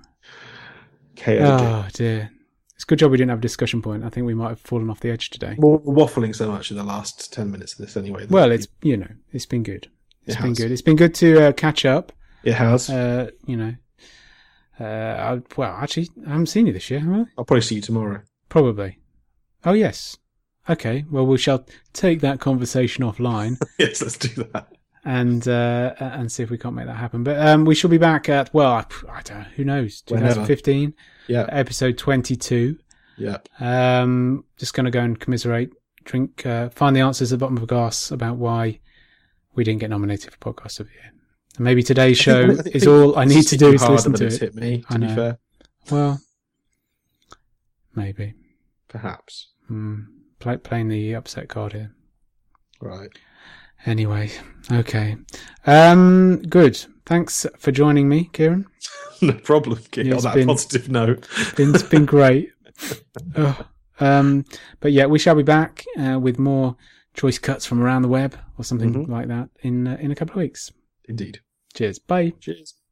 Speaker 2: K O D.
Speaker 1: Oh, dear. It's a good job we didn't have a discussion point. I think we might have fallen off the edge today.
Speaker 2: We're waffling so much in the last ten minutes of this anyway. that
Speaker 1: Well, it's, you know, it's been good. It's
Speaker 2: It
Speaker 1: been
Speaker 2: has.
Speaker 1: good. It's been good to uh, catch up.
Speaker 2: It has.
Speaker 1: Uh, you know, uh, I, well, actually, I haven't seen you this year, have I?
Speaker 2: I'll probably see you tomorrow.
Speaker 1: Probably. Oh, yes. Okay. Well, we shall take that conversation offline
Speaker 2: Yes, let's do that.
Speaker 1: and uh, and see if we can't make that happen. But um, we shall be back at, well, I, I don't know, who knows,
Speaker 2: Whenever.
Speaker 1: twenty fifteen,
Speaker 2: Yeah,
Speaker 1: episode twenty-two.
Speaker 2: yeah.
Speaker 1: Um, just going to go and commiserate, drink, uh, find the answers at the bottom of a glass about why we didn't get nominated for Podcast of the Year. And maybe today's show
Speaker 2: I think-
Speaker 1: is all I need to do is
Speaker 2: harder
Speaker 1: listen
Speaker 2: than
Speaker 1: to
Speaker 2: it's
Speaker 1: it.
Speaker 2: hit me, to
Speaker 1: I
Speaker 2: be
Speaker 1: know.
Speaker 2: fair.
Speaker 1: Well, maybe.
Speaker 2: Perhaps.
Speaker 1: Hmm. Play, playing the upset card here.
Speaker 2: Right.
Speaker 1: Anyway, okay. Um, good. Thanks for joining me, Kieran.
Speaker 2: No problem, Kit,
Speaker 1: Yeah,
Speaker 2: on
Speaker 1: it's
Speaker 2: that
Speaker 1: been-
Speaker 2: positive note.
Speaker 1: It's been, it's been great. Ugh. Um, but yeah, we shall be back uh, with more choice cuts from around the web or something
Speaker 2: Mhm.
Speaker 1: like that in uh, in a couple of weeks.
Speaker 2: Indeed.
Speaker 1: Cheers. Bye.
Speaker 2: Cheers.